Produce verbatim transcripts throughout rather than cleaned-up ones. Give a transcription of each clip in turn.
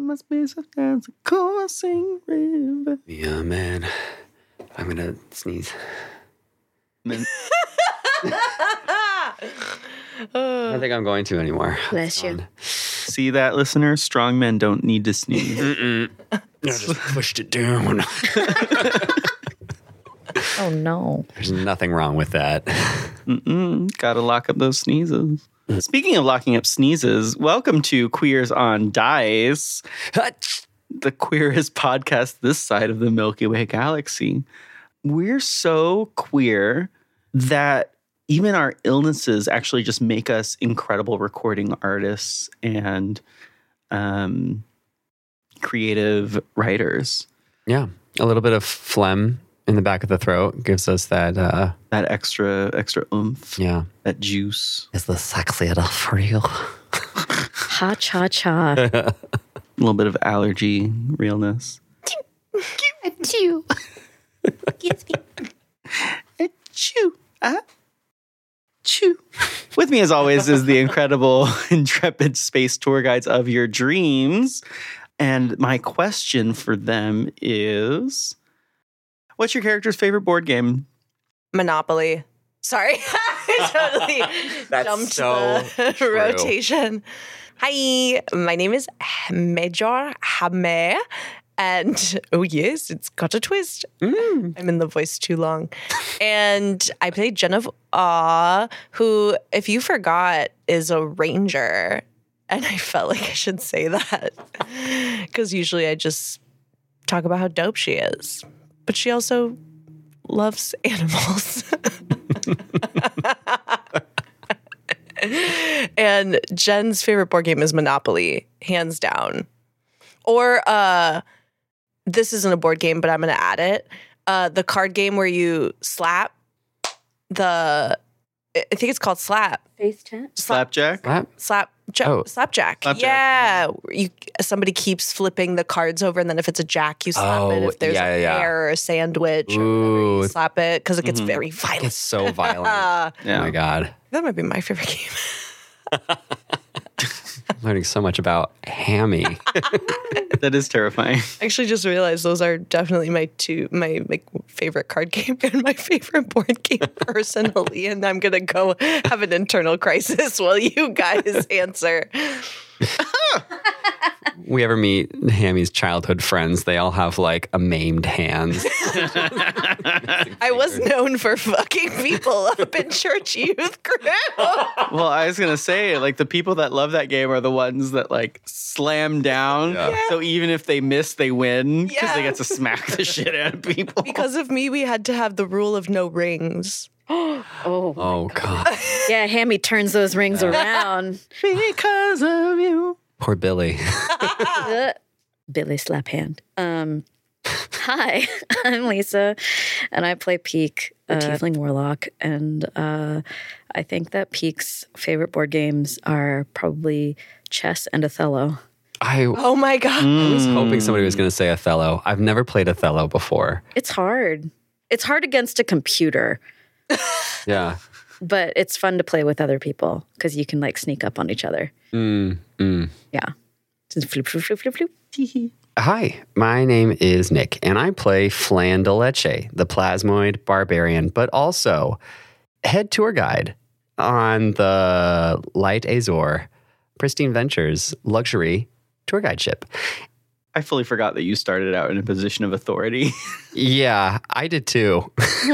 must be some kind of coursing river. Yeah, man. I'm going to sneeze. Man. I don't think I'm going to anymore. Bless you. See that, listener? Strong men don't need to sneeze. Mm-mm. I just pushed it down. Oh, no. There's nothing wrong with that. Mm-mm. Gotta lock up those sneezes. Speaking of locking up sneezes, welcome to Queers on Dice, the queerest podcast this side of the Milky Way galaxy. We're so queer that even our illnesses actually just make us incredible recording artists and um, creative writers. Yeah. A little bit of phlegm in the back of the throat gives us that. Uh, that extra, extra oomph. Yeah. That juice. Is this sexy enough for you? Ha cha cha. A little bit of allergy realness. Achoo. Achoo. Ah. Choo. With me, as always, is the incredible, intrepid space tour guides of your dreams. And my question for them is, what's your character's favorite board game? Monopoly. Sorry. I totally That's jumped so the true. rotation. Hi, my name is Major Hame. And oh yes, it's got a twist. Mm. I'm in the voice too long. And I play Jen of Awe, who, if you forgot, is a ranger. And I felt like I should say that because usually I just talk about how dope she is. But she also loves animals. And Jen's favorite board game is Monopoly, hands down. Or uh, this isn't a board game, but I'm going to add it. Uh, the card game where you slap the, I think it's called slap. Face tent? Slapjack? Slap? Slap. Ja- Oh. Slapjack. Slapjack. Yeah. You somebody keeps flipping the cards over, and then if it's a jack, you slap Oh, it. If there's yeah, a yeah. pear or a sandwich, or Ooh. whatever, you slap it because it gets Mhm. very violent. It's so violent. Uh, Yeah. Oh my God. that might be my favorite game. I'm learning so much about Hammy. That is terrifying. I actually just realized those are definitely my two my like favorite card game and my favorite board game personally, and I'm gonna go have an internal crisis while you guys answer. We ever meet Hammy's childhood friends, they all have like a maimed hands. I was known for fucking people up in church youth group. Well, I was going to say, like, the people that love that game are the ones that, like, slam down. Yeah. Yeah. So even if they miss, they win because they Yeah. get to smack the shit out of people. Because of me, we had to have the rule of no rings. Oh. Oh God. Yeah, Hammy turns those rings around. Because of you. Poor Billy. Uh, Billy slap hand. Um, hi, I'm Lisa, and I play Peak, a Tiefling Warlock. And uh, I think that Peak's favorite board games are probably chess and Othello. I, I Oh my God. was hoping somebody was going to say Othello. I've never played Othello before. It's hard. It's hard against a computer, Yeah. but it's fun to play with other people because you can like sneak up on each other. Mm, mm. Yeah. Just floop, floop, floop, floop, floop. Hi, my name is Nick, and I play Flan de Leche, the plasmoid barbarian, but also head tour guide on the Light Azor Pristine Ventures luxury tour guide ship. I fully forgot that you started out in a position of authority. Yeah, I did too.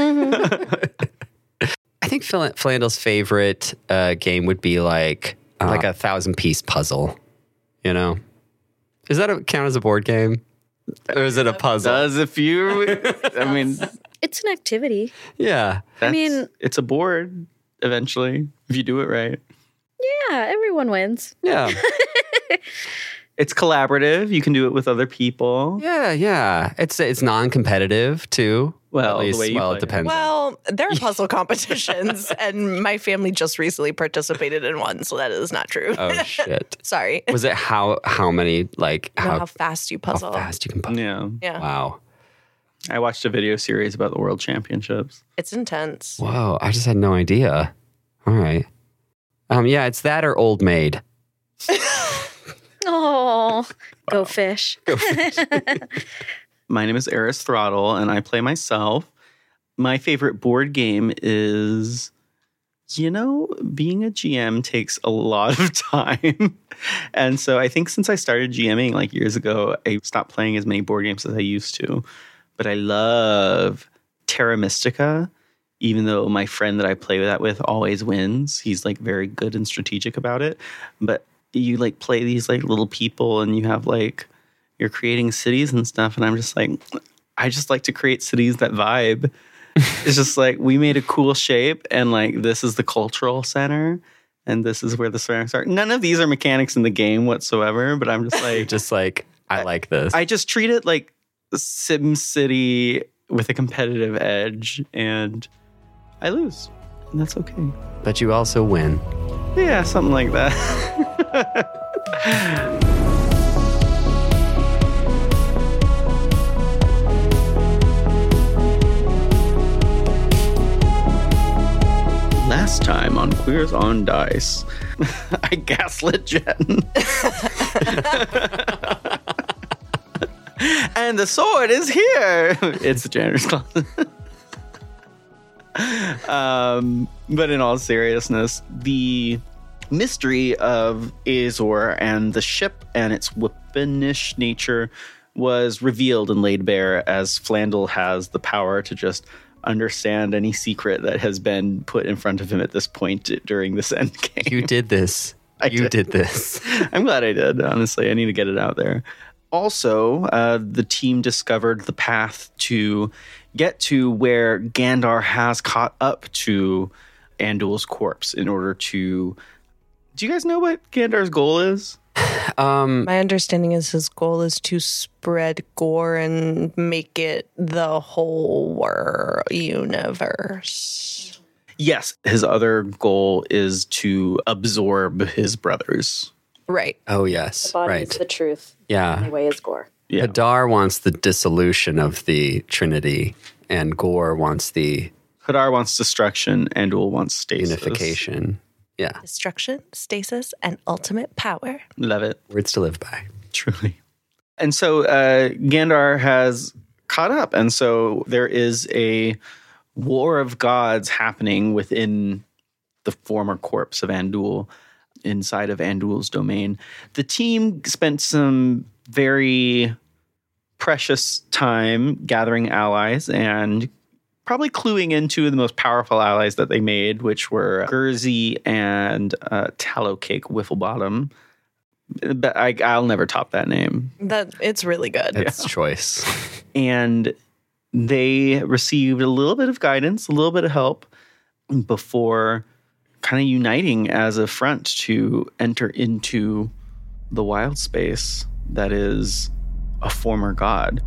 I think Flan- Flandel's favorite uh, game would be like uh, like a thousand piece puzzle. You know, does that a, count as a board game, or is it a puzzle? Does if you, I mean, It's an activity. Yeah, that's, mean- it's a board eventually if you do it right. Yeah, everyone wins. yeah, It's collaborative. You can do it with other people. yeah, yeah. It's it's non-competitive too. Well, At the least, way you well, play it it. depends. Well, there are puzzle competitions, and my family just recently participated in one, so that is not true. Oh shit! Sorry. Was it how how many like Know how, how fast you how puzzle. fast you can puzzle? Yeah. Yeah. Wow. I watched a video series about the World Championships. It's intense. Whoa! I just had no idea. All right. Um. Yeah, it's that or Old Maid. Oh, go fish. Go fish. My name is Eris Throttle, and I play myself. My favorite board game is, you know, being a G M takes a lot of time. And so I think since I started GMing like years ago, I stopped playing as many board games as I used to. But I love Terra Mystica, even though my friend that I play that with always wins. He's like very good and strategic about it. But you like play these like little people and you have like, you're creating cities and stuff. And I'm just like, I just like to create cities that vibe. It's just like, we made a cool shape and like, this is the cultural center and this is where the ceramics are. None of these are mechanics in the game whatsoever, but I'm just like, just like, I like this. I just treat it like Sim City with a competitive edge and I lose. And that's okay. But you also win. Yeah, something like that. Last time on Queers on Dice, I gaslit Jen. And the sword is here. It's the janitor's closet. um, but in all seriousness, the mystery of Azor and the ship and its weaponish nature was revealed and laid bare as Flandel has the power to just understand any secret that has been put in front of him at this point during this end game. You did this. I you did. did this. I'm glad I did, honestly. I need to get it out there. Also, uh, the team discovered the path to get to where Gandar has caught up to Andul's corpse in order to... Do you guys know what Gandar's goal is? Um, My understanding is his goal is to spread gore and make it the whole world universe. Yes, his other goal is to absorb his brothers. Right. oh, yes. The body right. is the truth. Yeah. The way is gore. Yeah. Hadar wants the dissolution of the Trinity, and Gore wants the Hadar wants destruction, Andul wants stasis. unification. Yeah. Destruction, stasis, and ultimate power. Love it. Words to live by. Truly. And so uh, Gandar has caught up. And so there is a war of gods happening within the former corpse of Andul, inside of Andul's domain. The team spent some very precious time gathering allies and probably cluing into the most powerful allies that they made, which were Guernsey and uh, Tallow Cake Whifflebottom. But I, I'll never top that name. That it's really good. It's choice. And they received a little bit of guidance, a little bit of help before kind of uniting as a front to enter into the wild space that is a former god.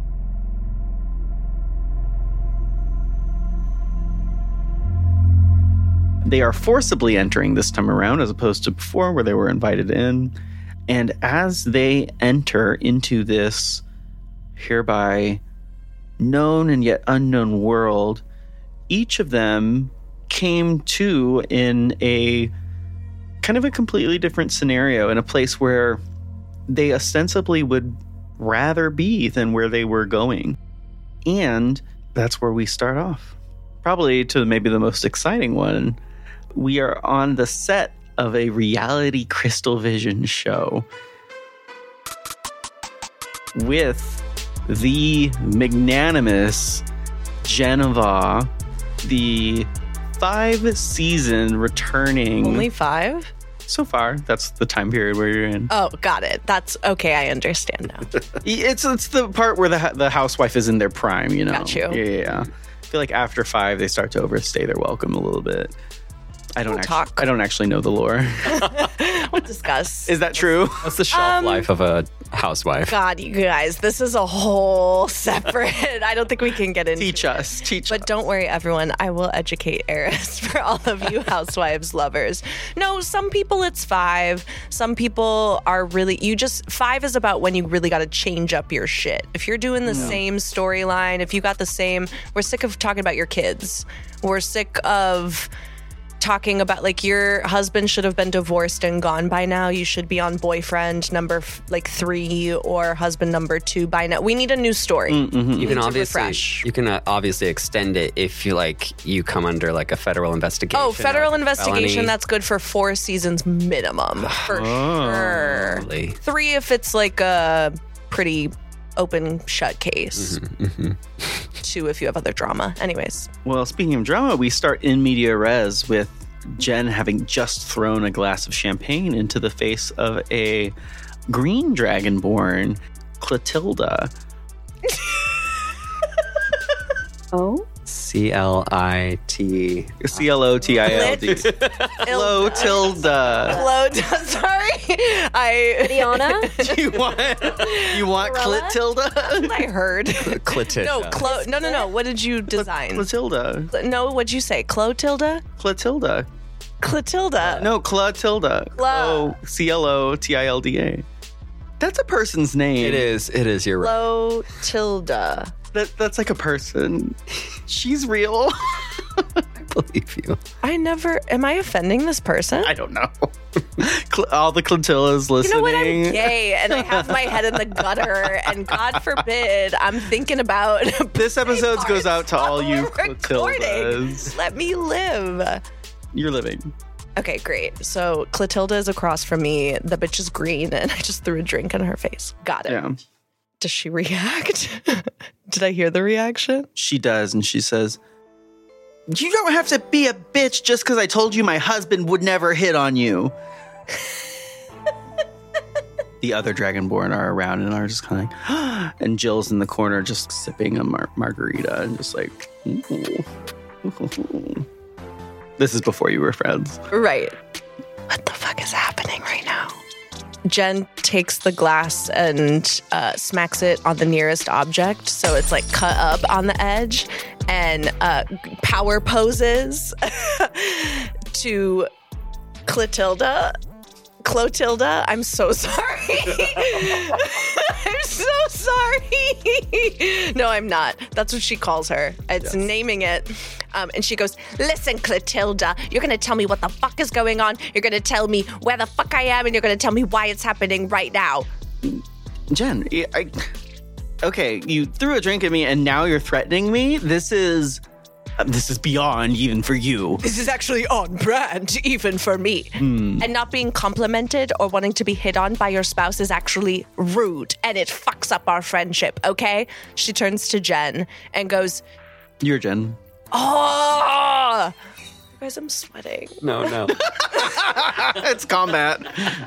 They are forcibly entering this time around as opposed to before where they were invited in. And as they enter into this hereby known and yet unknown world, each of them came to in a kind of a completely different scenario, in a place where they ostensibly would rather be than where they were going. And that's where we start off. Probably to maybe the most exciting one. We are on the set of a reality Crystal Vision show with the magnanimous Geneva, the five-season returning... Only five? So far, that's the time period where you're in. Oh, got it. That's okay. I understand now. It's it's the part where the the housewife is in their prime, you know? Got you. Yeah, yeah, yeah. I feel like after five, they start to overstay their welcome a little bit. I don't We'll actually, talk. I don't actually know the lore. We'll discuss. Is that true? What's the shelf Um, life of a housewife? God, you guys, this is a whole separate. I don't think we can get into Teach us. Teach But us. don't worry, everyone. I will educate Eris for all of you housewives lovers. No, some people it's five. Some people are really, you just, five is about when you really got to change up your shit. If you're doing the same storyline, if you got the same, we're sick of talking about your kids. We're sick of talking about like your husband should have been divorced and gone by now. You should be on boyfriend number f- like three or husband number two by now. We need a new story. Mm-hmm. You can to obviously refresh. you can uh, obviously extend it if you like you come under like a federal investigation. Oh, federal like a investigation. felony. That's good for four seasons minimum for sure. Totally. Three if it's like a pretty open shut case. Mm-hmm. Two if you have other drama. Anyways, Well, speaking of drama, we start in media res with Jen having just thrown a glass of champagne into the face of a green dragonborn, Clotilda. Oh? C L I T. C L O T I L D. Clotilda. Hello, sorry. I Diana? You want, you want Cruella? Clotilda? I heard. Clotilda. No, Clo- no, no, no. What did you design? Clotilda. No, what'd you say? Clotilda? Clotilda. Clotilda. No, Clotilda. Cla- Oh, C L O T I L D A. That's a person's name. It is. It is. You're right. Clotilda. That, that's like a person. She's real. I believe you. I never. Am I offending this person? I don't know. Cl- All the Clotillas You listening. know what? I'm gay and I have my head in the gutter, and God forbid I'm thinking about. This episode goes out to all you Recording. Clotildas. Let me live. You're living. Okay, great. So Clotilda is across from me. The bitch is green, and I just threw a drink in her face. Got it. Yeah. Does she react? Did I hear the reaction? She does, and she says, "You don't have to be a bitch just because I told you my husband would never hit on you." The other Dragonborn are around and are just kind of like, and Jill's in the corner just sipping a mar- margarita and just like, ooh. This is before you were friends. Right. What the fuck is happening right now? Jen takes the glass and uh, smacks it on the nearest object. So it's like cut up on the edge and uh, power poses to Clotilda. Clotilda, I'm so sorry. I'm so sorry. No, I'm not. That's what she calls her. It's Yes. naming it. Um, and she goes, listen, Clotilda, you're going to tell me what the fuck is going on. You're going to tell me where the fuck I am, and you're going to tell me why it's happening right now. Jen, I, okay, you threw a drink at me and now you're threatening me? This is, this is beyond even for you. This is actually on brand, even for me. Hmm. And not being complimented or wanting to be hit on by your spouse is actually rude, and it fucks up our friendship, okay? She turns to Jen and goes, You're Jen. oh! You guys, I'm sweating. No, no. It's combat.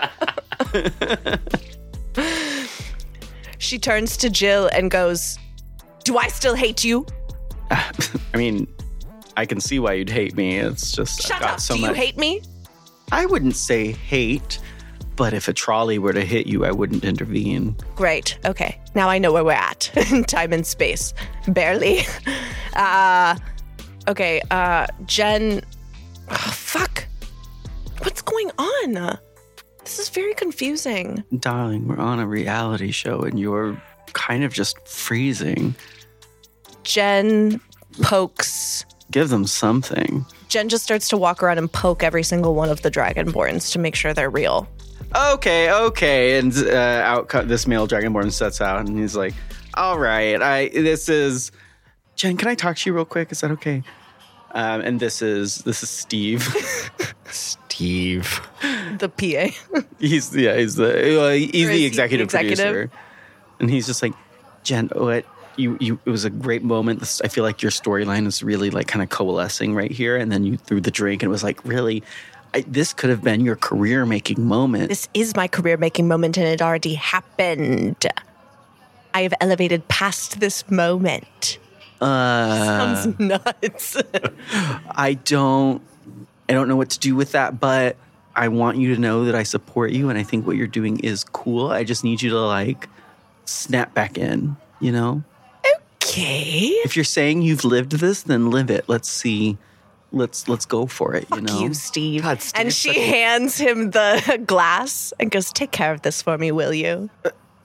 She turns to Jill and goes, do I still hate you? I mean, I can see why you'd hate me. It's just Shut I've got up. so do much. you hate me? I wouldn't say hate, but if a trolley were to hit you, I wouldn't intervene. Great. Okay. Now I know where we're at in time and space. Barely. Uh, okay. Uh, Jen. Oh, fuck. What's going on? This is very confusing. Darling, we're on a reality show and you're kind of just freezing. Jen pokes. Give them something. Jen just starts to walk around and poke every single one of the Dragonborns to make sure they're real. Okay, okay. And uh, out co- this male Dragonborn sets out and he's like, all right, I this is Jen, can I talk to you real quick? Is that okay? Um, and this is this is Steve. Steve. The P A. He's yeah, he's the uh, he's Or is the he the executive, executive? producer, and he's just like, Jen, what you you? It was a great moment. This, I feel like your storyline is really like kind of coalescing right here, and then you threw the drink, and it was like, really, I, this could have been your career making moment. This is my career making moment, and it already happened. I have elevated past this moment. uh, Sounds nuts. I don't, I don't know what to do with that, but I want you to know that I support you, and I think what you're doing is cool. I just need you to like snap back in, you know. Okay. If you're saying you've lived this, then live it. Let's see. Let's let's go for it. You Fuck know. you, Steve. God, Steve and is she such a- hands him the glass and goes, take care of this for me, will you?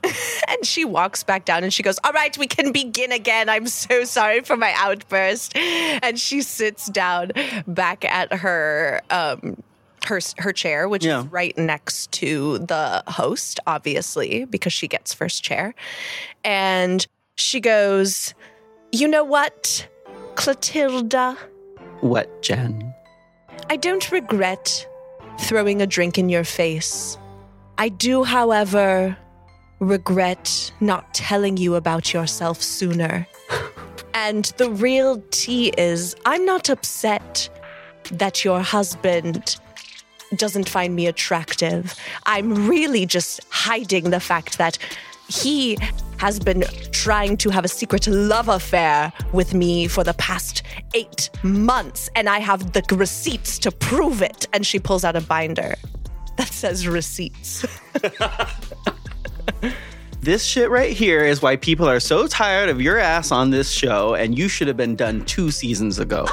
And she walks back down and she goes, all right, we can begin again. I'm so sorry for my outburst. And she sits down back at her um, her her chair, which Yeah. is right next to the host, obviously, because she gets first chair. And she goes, you know what, Clotilda? What, Jen? I don't regret throwing a drink in your face. I do, however, regret not telling you about yourself sooner. And the real tea is, I'm not upset that your husband doesn't find me attractive. I'm really just hiding the fact that he has been trying to have a secret love affair with me for the past eight months, and I have the receipts to prove it. And she pulls out a binder that says receipts. This shit right here is why people are so tired of your ass on this show, and you should have been done two seasons ago.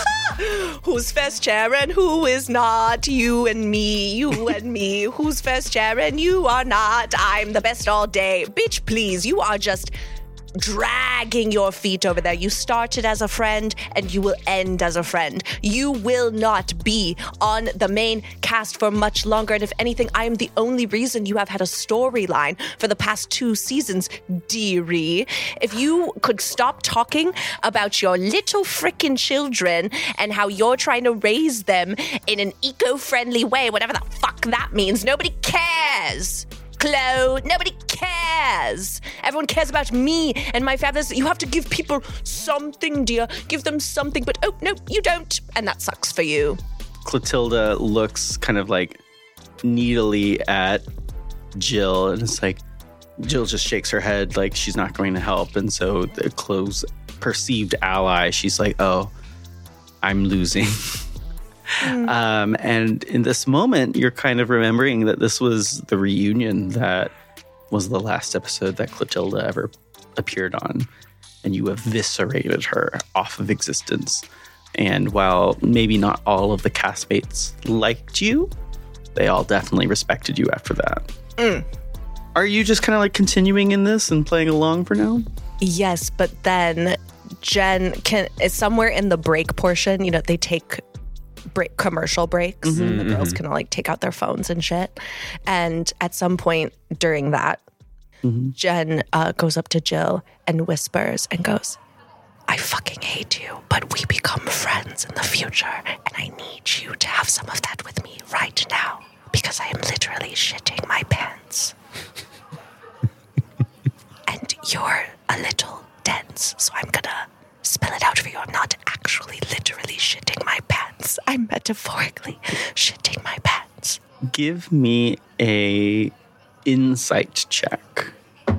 Who's first chair and who is not? You and me, you and me. Who's first chair and you are not? I'm the best all day. Bitch, please, you are just dragging your feet over there. You started as a friend and you will end as a friend. You will not be on the main cast for much longer. And if anything, I am the only reason you have had a storyline for the past two seasons, dearie. If you could stop talking about your little frickin' children and how you're trying to raise them in an eco-friendly way, whatever the fuck that means, nobody cares. Chloe, nobody cares. Everyone cares about me and my feathers. You have to give people something, dear. Give them something, but oh, no, you don't. And that sucks for you. Clotilda looks kind of like needily at Jill, and it's like Jill just shakes her head like she's not going to help. And so the close perceived ally, she's like, oh, I'm losing. Mm. Um, and in this moment, you're kind of remembering that this was the reunion that was the last episode that Clotilda ever appeared on. And you eviscerated her off of existence. And while maybe not all of the castmates liked you, they all definitely respected you after that. Mm. Are you just kind of like continuing in this and playing along for now? Yes, but then Jen can is somewhere in the break portion. You know, they take break commercial breaks, Mm-hmm, and the girls mm-hmm. can all like take out their phones and shit. And at some point during that, mm-hmm. Jen uh, goes up to Jill and whispers and goes, I fucking hate you, but we become friends in the future, and I need you to have some of that with me right now, because I am literally shitting my pants. And you're a little dense, so I'm gonna spell it out for you. I'm not actually literally shitting my pants. I'm metaphorically shitting my pants. Give me a insight check.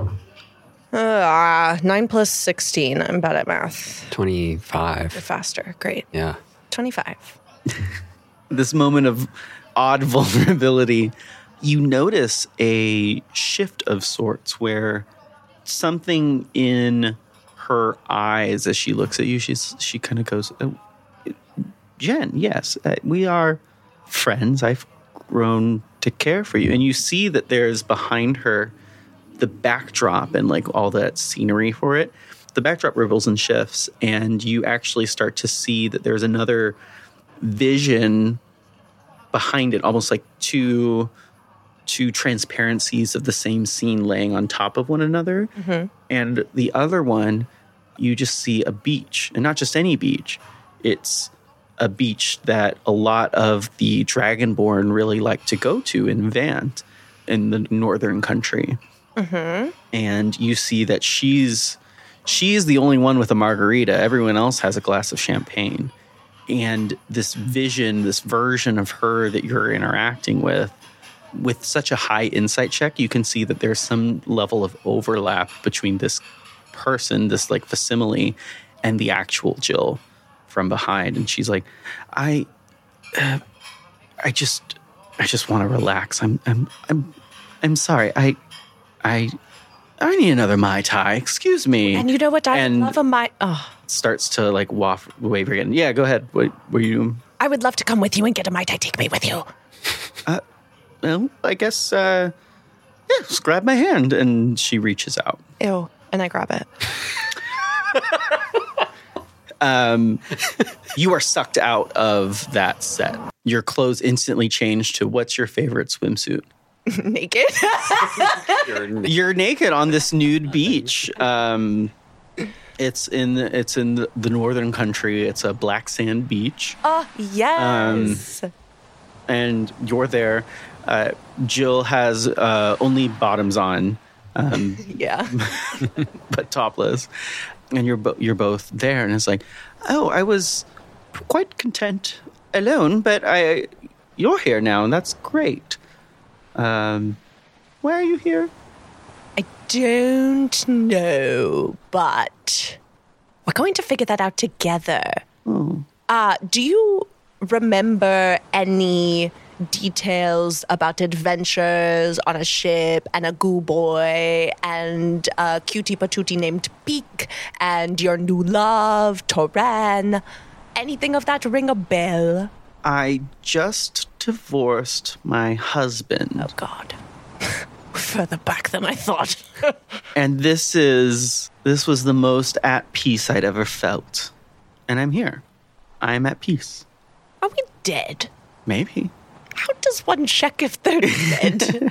Uh, nine plus sixteen. I'm bad at math. You're twenty-five. faster. Great. Yeah. twenty-five. This moment of odd vulnerability, you notice a shift of sorts where something in her eyes as she looks at you, she's she kind of goes, oh, Jen, yes, uh, we are friends. I've grown to care for you. And you see that there's behind her the backdrop and like all that scenery for it. The backdrop ripples and shifts, and you actually start to see that there's another vision behind it, almost like two two transparencies of the same scene laying on top of one another. Mm-hmm. And the other one, you just see a beach, and not just any beach. It's a beach that a lot of the Dragonborn really like to go to in Vant, in the northern country. Mm-hmm. And you see that she's she's the only one with a margarita. Everyone else has a glass of champagne. And this vision, this version of her that you're interacting with, with such a high insight check, you can see that there's some level of overlap between this person, this like facsimile, and the actual Jill from behind. And she's like, I, uh, I just, I just want to relax. I'm, I'm, I'm, I'm sorry. I, I, I need another Mai Tai. Excuse me. And you know what? I And- love a Mai. Oh, Starts to like waft wave again. Yeah, go ahead. What were you? I would love to come with you and get a Mai Tai. Take me with you. Well, I guess uh, Yeah, just grab my hand. And she reaches out. Ew. And I grab it. um, you are sucked out of that set. Your clothes instantly change to what's your favorite swimsuit? Naked. You're, You're naked on this nude beach. Um, it's in it's in the, the northern country. It's a black sand beach. Oh, yes. Um, and you're there. Uh, Jill has uh, only bottoms on. Um, yeah. but topless. And you're bo- you're both there. And it's like, oh, I was quite content alone, but I you're here now, and that's great. Um, why are you here? I don't know, but we're going to figure that out together. Oh. Uh, do you remember any details about adventures on a ship and a goo boy and a cutie patootie named Peek and your new love, Toran? Anything of that ring a bell? I just divorced my husband. Oh, God. Further back than I thought. And this is, this was the most at peace I'd ever felt. And I'm here. I'm at peace. Are we dead? Maybe. How does one check if they're dead?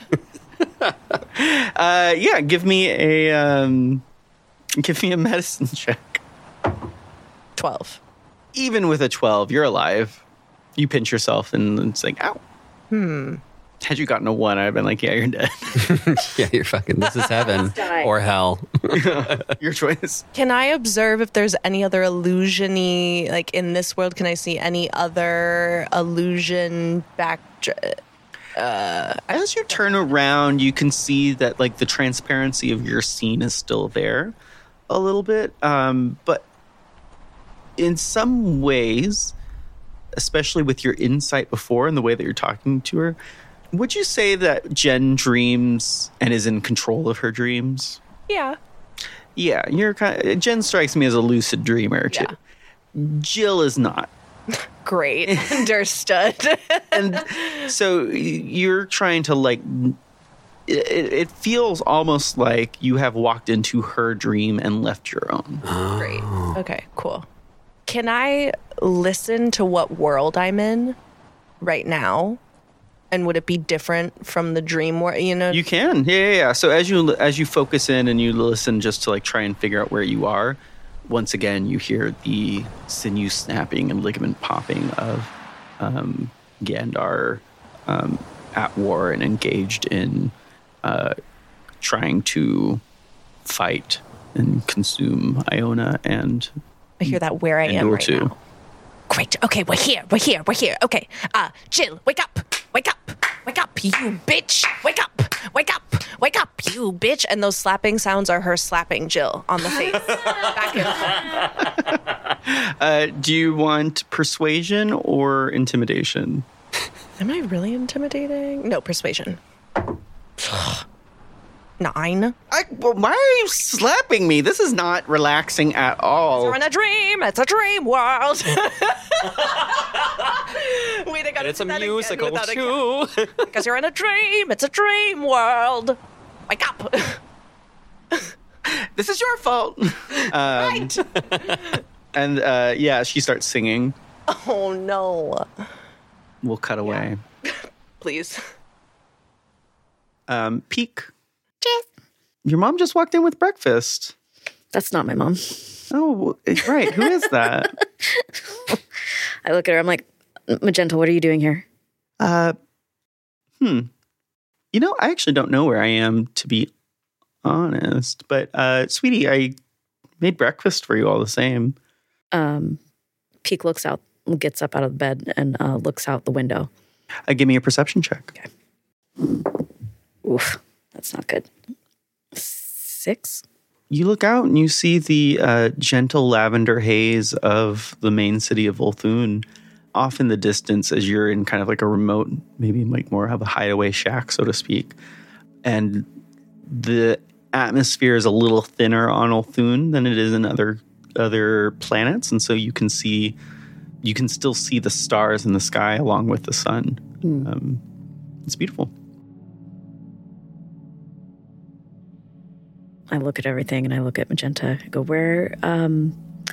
uh, yeah, give me a, um, give me a medicine check. twelve. Even with a twelve, you're alive. You pinch yourself and it's like, ow. Hmm. Had you gotten a one, I'd have been like, yeah, you're dead. Yeah, you're fucking, this is heaven or hell. Your choice. Can I observe if there's any other illusion-y, like in this world, can I see any other illusion back? Uh, As you turn around, you can see that like the transparency of your scene is still there a little bit. Um, but in some ways, especially with your insight before and the way that you're talking to her, would you say that Jen dreams and is in control of her dreams? Yeah. Yeah, you're kind of, Jen strikes me as a lucid dreamer too. Yeah. Jill is not. Great. Understood. And so you're trying to like, it, it feels almost like you have walked into her dream and left your own. Great. Okay, cool. Can I listen to what world I'm in right now? And would it be different from the dream world? You know, You can, yeah, yeah, yeah. So as you as you focus in and you listen, just to like try and figure out where you are, once again you hear the sinew snapping and ligament popping of um, Gandar um, at war and engaged in uh, trying to fight and consume Iona and. I hear that where I am right too. now. Great. Okay, we're here. We're here. We're here. Okay. Uh, Jill, wake up. Wake up. Wake up, you bitch. Wake up. Wake up. Wake up, you bitch. And those slapping sounds are her slapping Jill on the face. Back and forth. Uh, do you want persuasion or intimidation? Am I really intimidating? No, persuasion. Nine. I, well, why are you slapping me? This is not relaxing at all. We're in a dream. It's a dream world. Wait, I gotta It's a do that again musical without a- too. Because you're in a dream. It's a dream world. Wake up. This is your fault. Um, and uh, yeah, she starts singing. Oh, no. We'll cut away. Please. Um, Peek. Your mom just walked in with breakfast. That's not my mom. Oh, right. Who is that? I look at her. I'm like, Magenta, what are you doing here? Uh, hmm. You know, I actually don't know where I am, to be honest. But, uh, sweetie, I made breakfast for you all the same. Um, Peek looks out, gets up out of bed and uh, looks out the window. Uh, give me a perception check. Okay. Oof, that's not good. Six? You look out and you see the uh, gentle lavender haze of the main city of Volthun off in the distance as you're in kind of like a remote, maybe like more of a hideaway shack, so to speak. And the atmosphere is a little thinner on Volthun than it is in other other planets. And so you can see, you can still see the stars in the sky along with the sun. Mm. Um, it's beautiful. I look at everything and I look at Magenta. I go, where, um,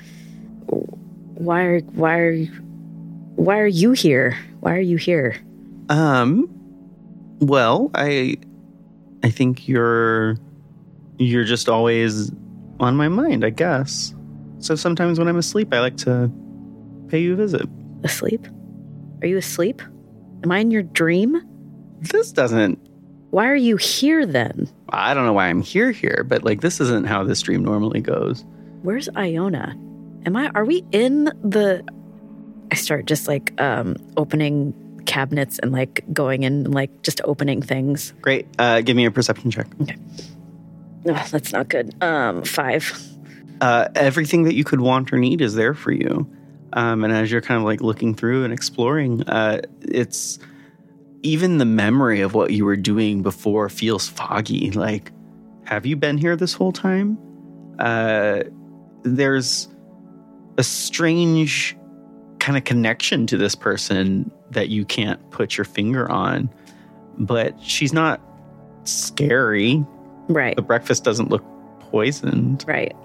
why are, why are, why are you here? Why are you here? Um, well, I, I think you're, you're just always on my mind, I guess. So sometimes when I'm asleep, I like to pay you a visit. Asleep? Are you asleep? Am I in your dream? This doesn't... Why are you here then? I don't know why I'm here here, but like this isn't how this dream normally goes. Where's Iona? Am I, are we in the... I start just like um, opening cabinets and like going in and like just opening things. Great. Uh, give me a perception check. Okay. No, oh, that's not good. Um, five. Uh, everything that you could want or need is there for you. Um, and as you're kind of like looking through and exploring, uh, it's even the memory of what you were doing before feels foggy. Like, have you been here this whole time? Uh, there's a strange kind of connection to this person that you can't put your finger on, but she's not scary. Right. The breakfast doesn't look poisoned. Right.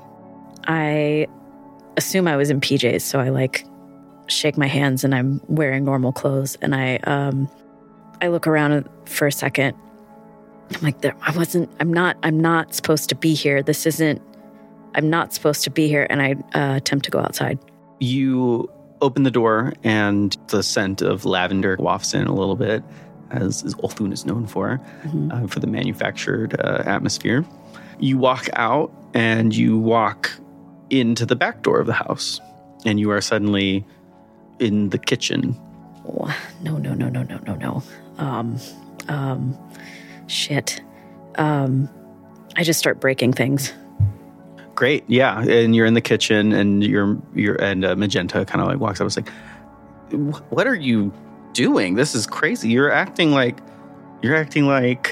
I assume I was in P Js, so I like shake my hands and I'm wearing normal clothes, and I um I look around for a second. I'm like, there I wasn't I'm not I'm not supposed to be here. This isn't I'm not supposed to be here, and I uh, attempt to go outside. You open the door and the scent of lavender wafts in a little bit, as, as Ulthun is known for, mm-hmm. uh, for the manufactured uh, atmosphere. You walk out and you walk into the back door of the house, and you are suddenly in the kitchen. Oh, no, no, no, no, no, no, no. Um, um, shit. Um, I just start breaking things. Great, yeah, and you're in the kitchen, and you're you're and uh, Magenta kind of like walks up. I was like, "What are you doing? This is crazy. You're acting like, you're acting like."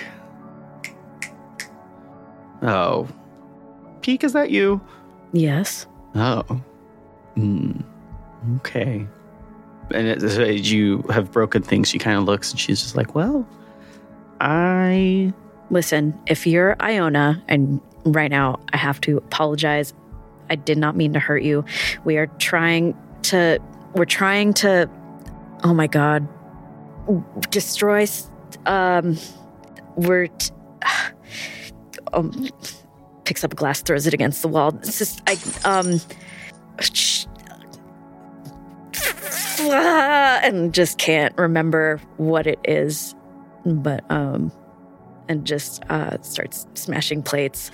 Oh, Peek, is that you? Yes. Oh, mm. Okay. And it, as you have broken things, she kind of looks, and she's just like, "Well, I." Listen, if you're Iona, and right now I have to apologize. I did not mean to hurt you. We are trying to, we're trying to, oh my God, destroy, um, we're, t- um, picks up a glass, throws it against the wall. It's just, I, um, sh- and just can't remember what it is, but, um, and just uh, starts smashing plates.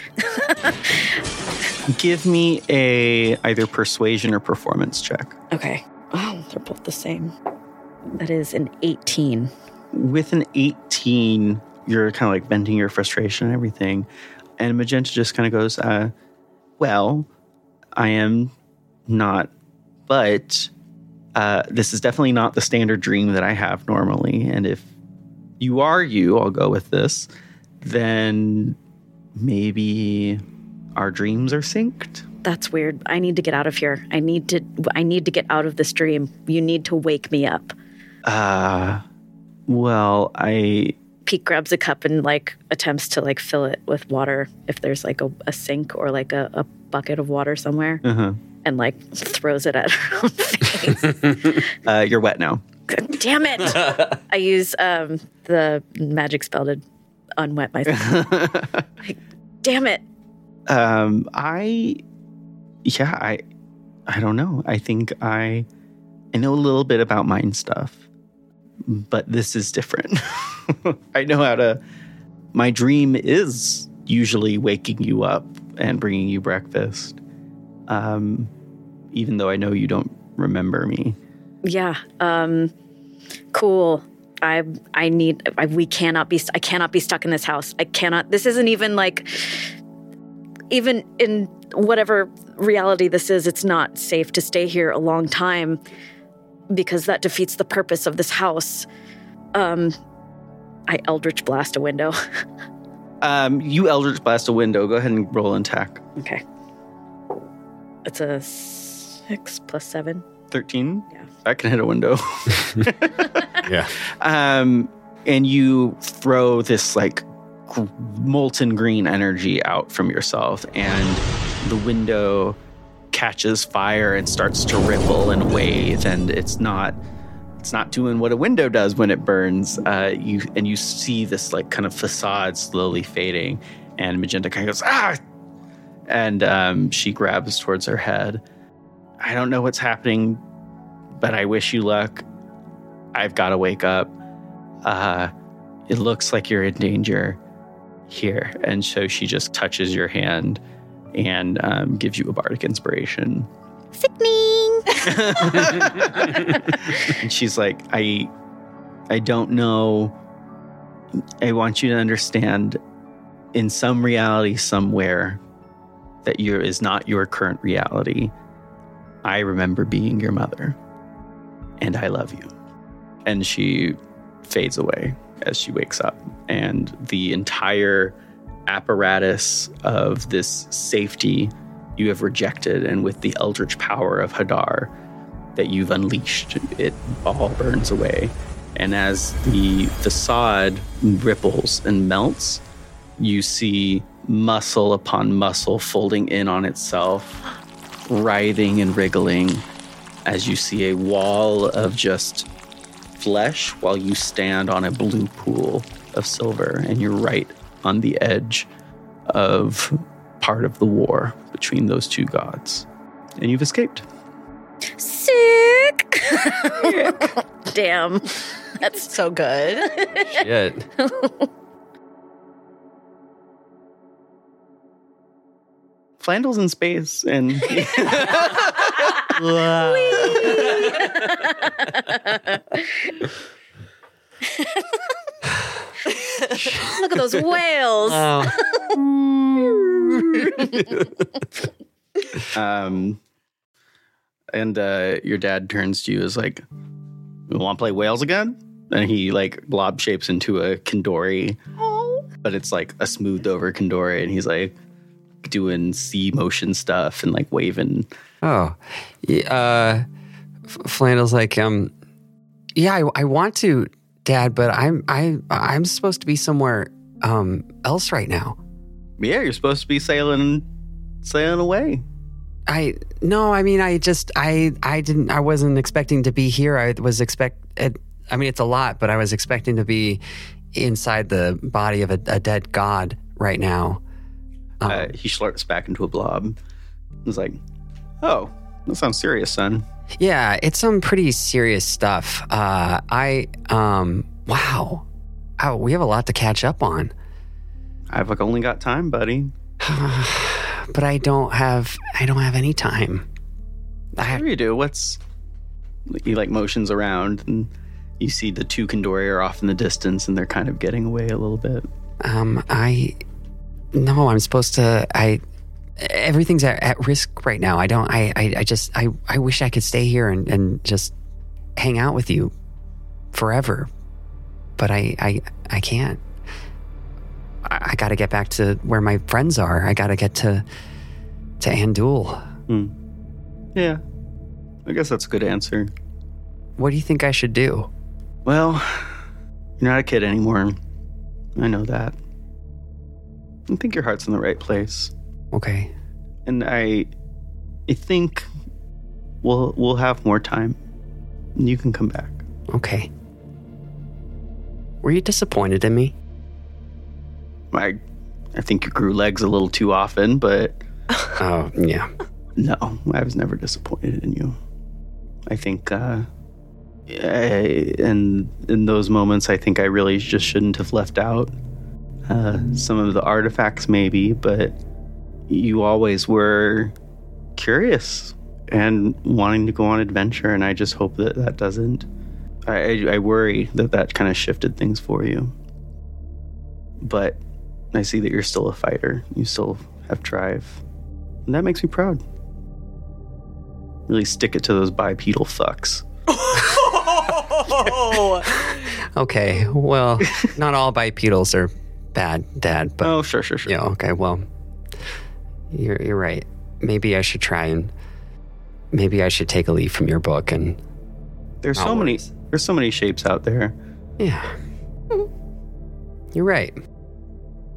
Give me a either persuasion or performance check. Okay. Oh, they're both the same. That is an eighteen. With an eighteen, you're kind of like venting your frustration and everything. And Magenta just kind of goes, uh, well, I am not, but uh, this is definitely not the standard dream that I have normally. And if you are you, I'll go with this, then maybe our dreams are synced. That's weird. I need to get out of here. I need to I need to get out of this dream. You need to wake me up. Uh, well, I... Pete grabs a cup and like attempts to like fill it with water if there's like a, a sink or like a, a bucket of water somewhere, uh-huh. and like throws it at her own face. uh, you're wet now. Damn it! I use um, the magic spell to unwet myself. Like, damn it! Um, I, yeah, I, I don't know. I think I, I know a little bit about mind stuff, but this is different. I know how to. My dream is usually waking you up and bringing you breakfast, um, even though I know you don't remember me. Yeah. Um, cool. I I need. I, we cannot be. I cannot be stuck in this house. I cannot. This isn't even like. Even in whatever reality this is, it's not safe to stay here a long time because that defeats the purpose of this house. Um, I Eldritch Blast a window. um, you Eldritch Blast a window. Go ahead and roll an attack. Okay. It's a six plus seven. thirteen? Yeah. I can hit a window. Yeah. Um, and you throw this like gr- molten green energy out from yourself, and the window catches fire and starts to ripple and wave, and it's not it's not doing what a window does when it burns. Uh, you and you see this like kind of facade slowly fading, and Magenta kind of goes ah, and um, she grabs towards her head. I don't know what's happening, but I wish you luck. I've got to wake up. Uh, it looks like you're in danger here, and so she just touches your hand and um, gives you a bardic inspiration. Sickening. And she's like, I I don't know. I want you to understand, in some reality somewhere, that your is not your current reality. I remember being your mother, and I love you. And she fades away as she wakes up, and the entire apparatus of this safety you have rejected, and with the eldritch power of Hadar that you've unleashed, it all burns away. And as the facade ripples and melts, you see muscle upon muscle folding in on itself, writhing and wriggling, as you see a wall of just flesh while you stand on a blue pool of silver, and you're right on the edge of part of the war between those two gods. And you've escaped. Sick. Damn. That's so good. Shit. Flandel's in space, and Look at those whales. um, and uh, your dad turns to you as like, "We want to play whales again?" And he like blob shapes into a Kandori, Oh. but it's like a smoothed over Kandori, and he's like doing sea motion stuff and like waving. Oh, yeah, uh, F- Flandel's like, um, yeah, I, I want to, Dad, but I'm I I'm supposed to be somewhere um else right now. Yeah, you're supposed to be sailing, sailing away. I no, I mean, I just I I didn't I wasn't expecting to be here. I was expect. I mean, it's a lot, but I was expecting to be inside the body of a, a dead god right now. Um, Uh, he slurps back into a blob. He's like, "Oh, that sounds serious, son." Yeah, it's some pretty serious stuff. Uh, I, um, wow. Oh, we have a lot to catch up on. I've like only got time, buddy. But I don't have, I don't have any time. I, Sure you do. What's... He like motions around, and you see the two Kandori are off in the distance, and they're kind of getting away a little bit. um, I, no, I'm supposed to, I, everything's at, at risk right now. I don't, I, I, I just, I, I wish I could stay here and, and just hang out with you forever. But I, I, I can't. I, I got to get back to where my friends are. I got to get to, to Andul. Hmm. Yeah, I guess that's a good answer. What do you think I should do? Well, you're not a kid anymore. I know that. I think your heart's in the right place. Okay. And I I think we'll we'll have more time. And you can come back. Okay. Were you disappointed in me? I I think you grew legs a little too often, but Oh, yeah. no, I was never disappointed in you. I think uh I, and in those moments I think I really just shouldn't have left out uh some of the artifacts maybe, but you always were curious and wanting to go on adventure, and I just hope that that doesn't. I, I, I worry that that kind of shifted things for you. But I see that you're still a fighter. You still have drive. And that makes me proud. Really stick it to those bipedal fucks. Okay, well, not all bipedals are bad, Dad, but... Oh, sure, sure, sure. Yeah, okay, well, you're, you're right. Maybe I should try and... Maybe I should take a leaf from your book and... There's so No many worries. there's so many shapes out there. Yeah. You're right.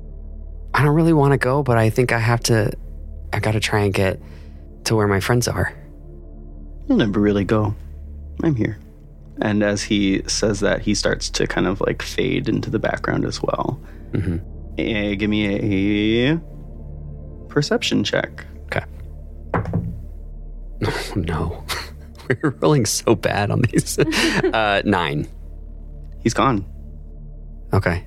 don't really want to go, but I think I have to, I got to try and get to where my friends are. You'll never really go. I'm here. And as he says that, he starts to kind of like fade into the background as well. Mm-hmm. Eh, give me a perception check. Okay. Oh, no. We're rolling so bad on these. uh, nine. He's gone. Okay.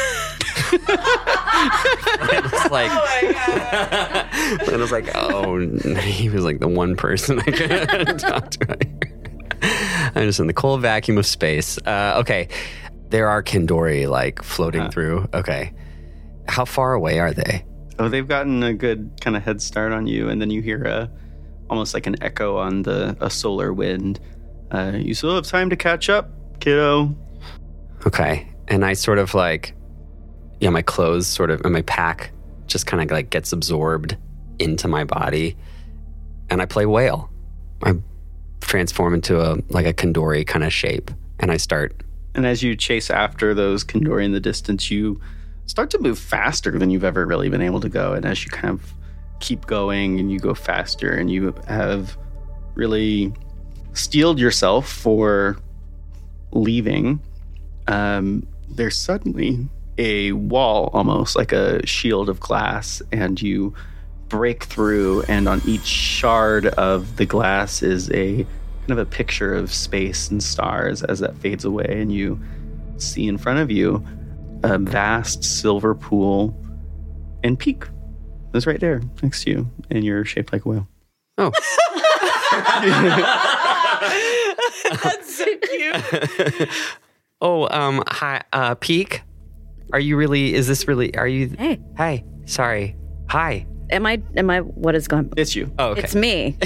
It was like, oh it was like, oh, he was like the one person I could talk to. I'm just in the cold vacuum of space. Uh, okay. There are Kendori like floating uh, through. Okay. How far away are they? Oh, they've gotten a good kind of head start on you, and then you hear a almost like an echo on the a solar wind. Uh, you still have time to catch up, kiddo. Okay. And I sort of like, yeah, my clothes sort of, and my pack just kind of like gets absorbed into my body. And I play whale. I transform into a, like a Kendori kind of shape. And I start. And as you chase after those Kendori in the distance, you start to move faster than you've ever really been able to go. And as you kind of keep going and you go faster and you have really steeled yourself for leaving, um, there's suddenly a wall, almost like a shield of glass, and you break through, and on each shard of the glass is a kind of a picture of space and stars as that fades away, and you see in front of you a vast silver pool, and Peak is right there next to you, and you're shaped like a whale. Oh. That's so cute. Oh, um, hi, uh, Peak. Are you really, is this really, are you? Hey. Hi, sorry. Hi. Am I, am I, what is going on? It's you. Oh, okay. It's me.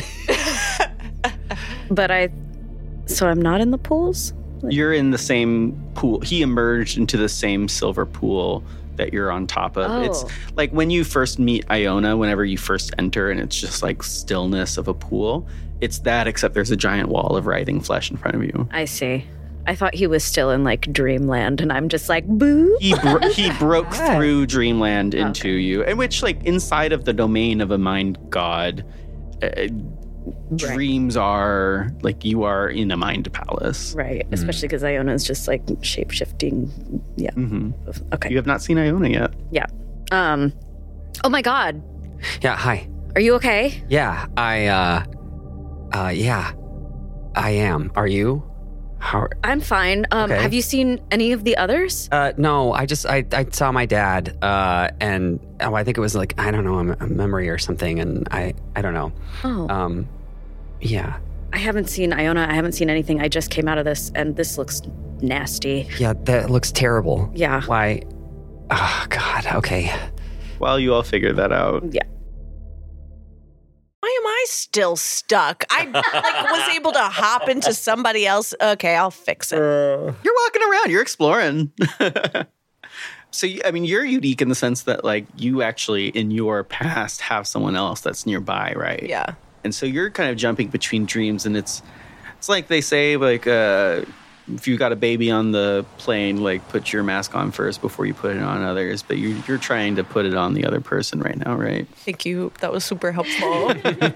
But I, so I'm not in the pools? Like, You're in the same pool. He emerged into the same silver pool that you're on top of. Oh. It's like when you first meet Iona, whenever you first enter, and it's just like stillness of a pool. It's that, except there's a giant wall of writhing flesh in front of you. I see. I thought he was still in like dreamland, and I'm just like, boo. He bro- he broke through dreamland into Okay. you, and which like inside of the domain of a mind god, uh, dreams are like you are in a mind palace. Right, especially because Iona's just like shape shifting. Yeah. Mm-hmm. Okay. You have not seen Iona yet. Yeah. Um. Oh my God. Yeah, hi. Are you okay? Yeah, I, uh, uh, yeah, I am. Are you? How? I'm fine. Um. Okay. Have you seen any of the others? Uh, no, I just, I, I saw my dad, uh, and oh, I think it was like, I don't know, a, a memory or something, and I, I don't know. Oh. Um, yeah. I haven't seen Iona. I haven't seen anything. I just came out of this, and this looks nasty. Yeah, that looks terrible. Yeah. Why? Oh, God, okay. While you all figure that out, Yeah. Why am I still stuck? I like was able to hop into somebody else. Okay, I'll fix it. you're walking around, you're exploring. So, you- I mean, you're unique in the sense that, like, you actually, in your past, have someone else that's nearby, right? Yeah. And so you're kind of jumping between dreams, and it's it's like they say, like, uh, if you got a baby on the plane, like, put your mask on first before you put it on others. But you're, you're trying to put it on the other person right now, right? Thank you. That was super helpful.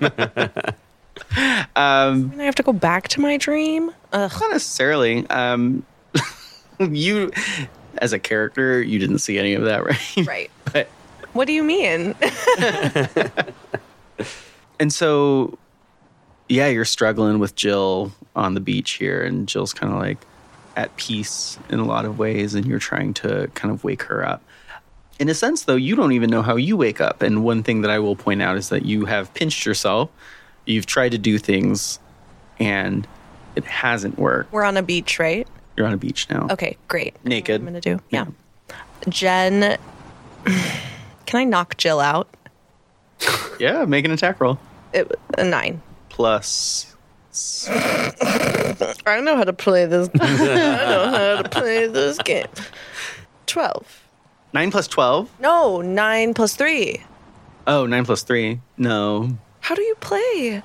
Um, And I have to go back to my dream. Ugh. not necessarily. Um, you, as a character, you didn't see any of that, right? Right. But What do you mean? And so, yeah, you're struggling with Jill on the beach here, and Jill's kind of like at peace in a lot of ways, and you're trying to kind of wake her up. In a sense, though, you don't even know how you wake up. And one thing that I will point out is that you have pinched yourself. You've tried to do things, and it hasn't worked. We're on a beach, right? You're on a beach now. Okay, great. Naked. I'm gonna do. Yeah. Jen, can I knock Jill out? Yeah, make an attack roll. It, a nine. Plus. I know how to play this. I know how to play this game. Twelve. Nine plus twelve. No, nine plus three. Oh, nine plus three. No. How do you play?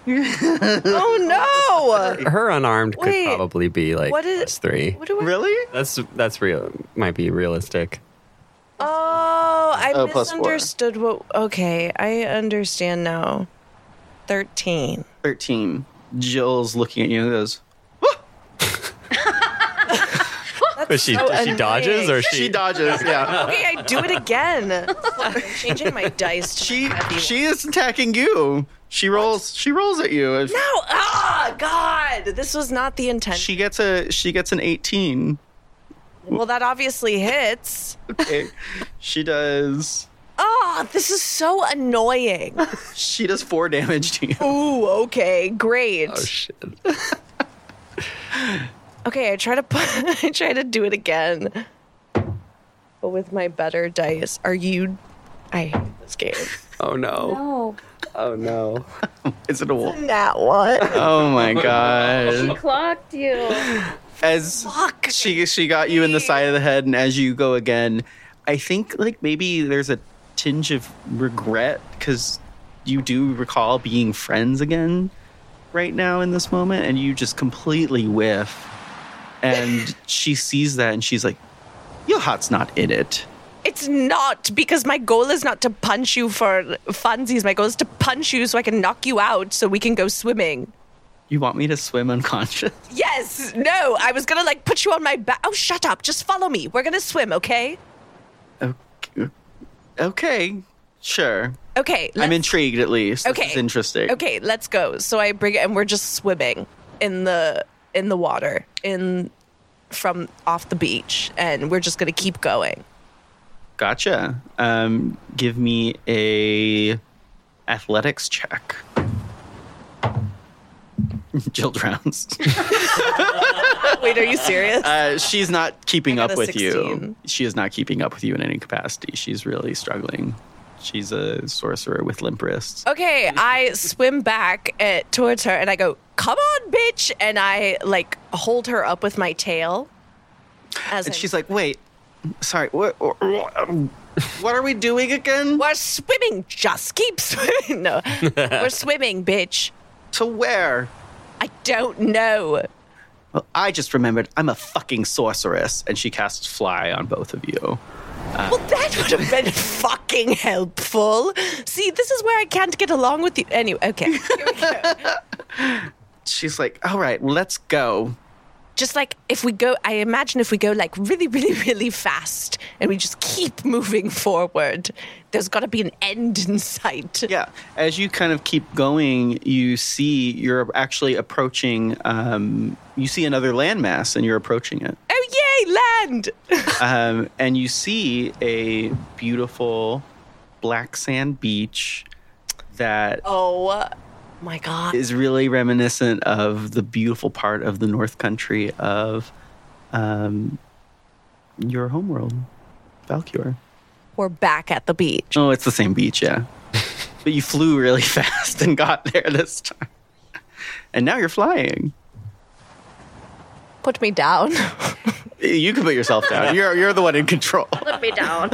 Oh no! Her unarmed Wait, could probably be like what is- plus three. What do I? Really? That's, that's real, might be realistic. Oh, I Oh, plus four. misunderstood what. Okay, I understand now. Thirteen. thirteen. Jill's looking at you and goes, But she, so she dodges or she she? dodges, yeah. Okay, I do it again. I'm changing my dice. To She my heavy she is attacking you. She rolls she rolls at you. one. No! Ah, God! This was not the intention. She gets a she gets an eighteen. Well, that obviously hits. Okay. She does Ah, this is so annoying. she does four damage to you. Ooh, okay, great. Oh shit! Okay, I try to put, I try to do it again, but with my better dice. Are you? I hate this game. Oh no! No. Oh no! Is it a wolf? Now what? Oh my god. Clocked you. As Fuck she she got you in the side of the head, and as you go again, I think like maybe there's a tinge of regret because you do recall being friends again right now in this moment, and you just completely whiff. And she sees that, and she's like, "Your heart's not in it." It's not, because my goal is not to punch you for funsies. My goal is to punch you so I can knock you out so we can go swimming. You want me to swim unconscious? Yes, no, I was gonna like put you on my back. Oh, shut up. Just follow me. We're gonna swim, okay? Okay, okay, sure. Okay. I'm let's- intrigued at least. This Okay. is interesting. Okay, let's go. So I bring it, and we're just swimming in the in the water in from off the beach, and we're just gonna keep going. Gotcha. Um, give me a athletics check. Jill drowns. Wait, are you serious? Uh, she's not keeping I up got a with you. sixteen. She is not keeping up with you in any capacity. She's really struggling. She's a sorcerer with limp wrists. Okay, I swim back uh, towards her and I go, "Come on, bitch!" And I like hold her up with my tail. As And I'm- she's like, "Wait, sorry. What? What are we doing again? "We're swimming. Just keep swimming." No, we're swimming, bitch. To where?" I don't know. Well, I just remembered I'm a fucking sorceress, and she casts fly on both of you. Well, that would have been fucking helpful. See, this is where I can't get along with you. Anyway, okay. Here we go. She's like, "All right, let's go." Just like if we go, I imagine if we go like really, really, really fast and we just keep moving forward, there's got to be an end in sight. Yeah, as you kind of keep going, you see you're actually approaching. Um, you see another landmass, and you're approaching it. Oh, yay, land! Um, and you see a beautiful black sand beach that Oh my God. is really reminiscent of the beautiful part of the North Country of um, your homeworld, Valkyr. We're back at the beach. Oh, it's the same beach, yeah. But you flew really fast and got there this time. And now you're flying. Put me down. You can put yourself down. You're you're the one in control. Put me down.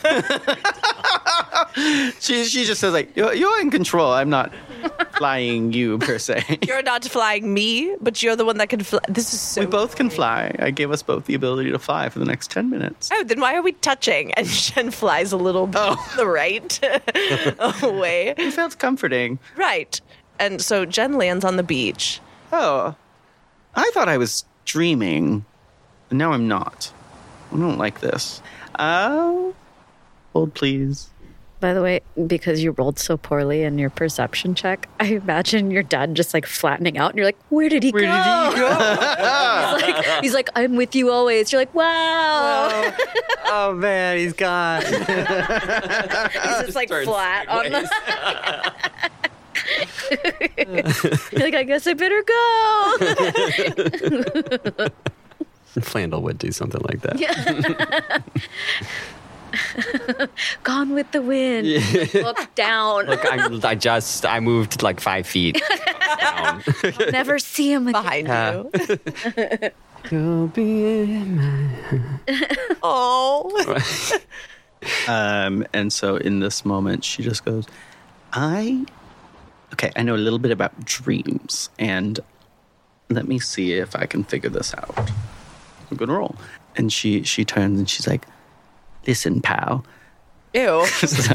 She she just says like, you're, you're in control. I'm not flying you per se. You're not flying me, but you're the one that can fly. This is so. We both can fly. I gave us both the ability to fly for the next ten minutes. Oh, then why are we touching? And Shen flies a little bit Oh. to the right away. It felt comforting. Right. And so Jen lands on the beach. Oh, I thought I was dreaming. And now I'm not. I don't like this. Oh, hold please. By the way, because you rolled so poorly in your perception check, I imagine your dad just like flattening out, and you're like, "Where did he Where go?" did he go? he's like, he's like, "I'm with you always." You're like, "Wow." Oh man, he's gone. He's just like Turns flat on the. sideways. You're like, "I guess I better go." Flandel would do something like that. Gone with the wind. Look down. Look, I, I just I moved like five feet down. I'll never see him again. Behind Yeah. you. You'll be in my... Oh. Um, and so in this moment, she just goes, I, okay, I know a little bit about dreams, and let me see if I can figure this out. A good roll. And she, she turns and she's like, listen, pal, Ew.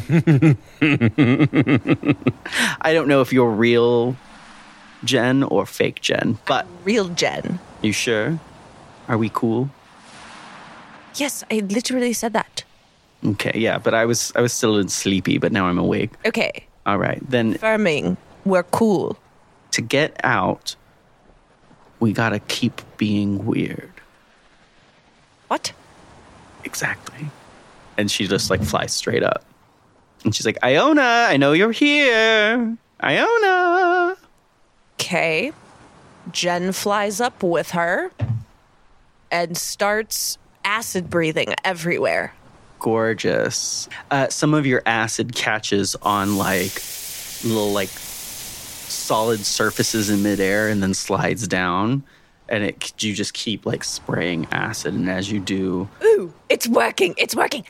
I don't know if you're real Jen or fake Jen, but Real Jen. you sure? Are we cool? Yes, I literally said that. Okay, yeah, but I was I was still sleepy, but now I'm awake. Okay. All right, then Confirming. We're cool. to get out, we gotta keep being weird. What? Exactly. And she just like flies straight up. And she's like, Iona, I know you're here. Iona. Okay. Jen flies up with her and starts acid breathing everywhere. Gorgeous. Uh, some of your acid catches on like little like solid surfaces in midair and then slides down. And it you just keep like spraying acid. And as you do, Ooh, it's working. It's working.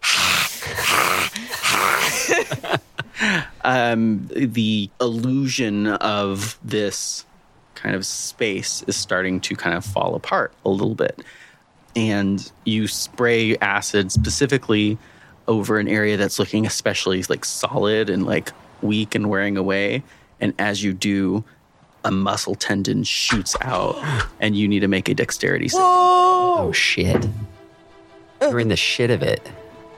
um, the illusion of this kind of space is starting to kind of fall apart a little bit. And you spray acid specifically over an area that's looking especially like solid and like weak and wearing away. And as you do, a muscle tendon shoots out and you need to make a dexterity save. Oh, shit. You're in the shit of it.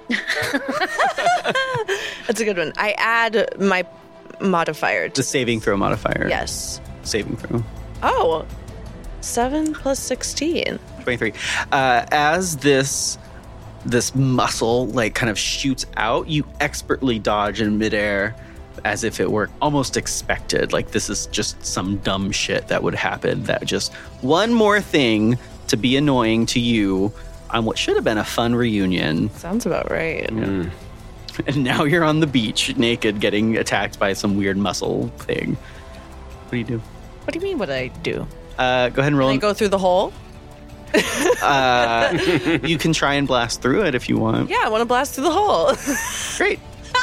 That's a good one. I add my modifier. The To, saving throw modifier. yes. Saving throw. Oh, seven plus sixteen. twenty-three. Uh, as this this muscle like kind of shoots out, you expertly dodge in midair as if it were almost expected. Like this is just some dumb shit that would happen. That just one more thing to be annoying to you on what should have been a fun reunion. Sounds about right. And now you're on the beach naked getting attacked by some weird muscle thing. What do you do? What do you mean what I do? Uh, go ahead and roll. Can I an- go through the hole? uh, you can try and blast through it if you want. Yeah, I want to blast through the hole. Great.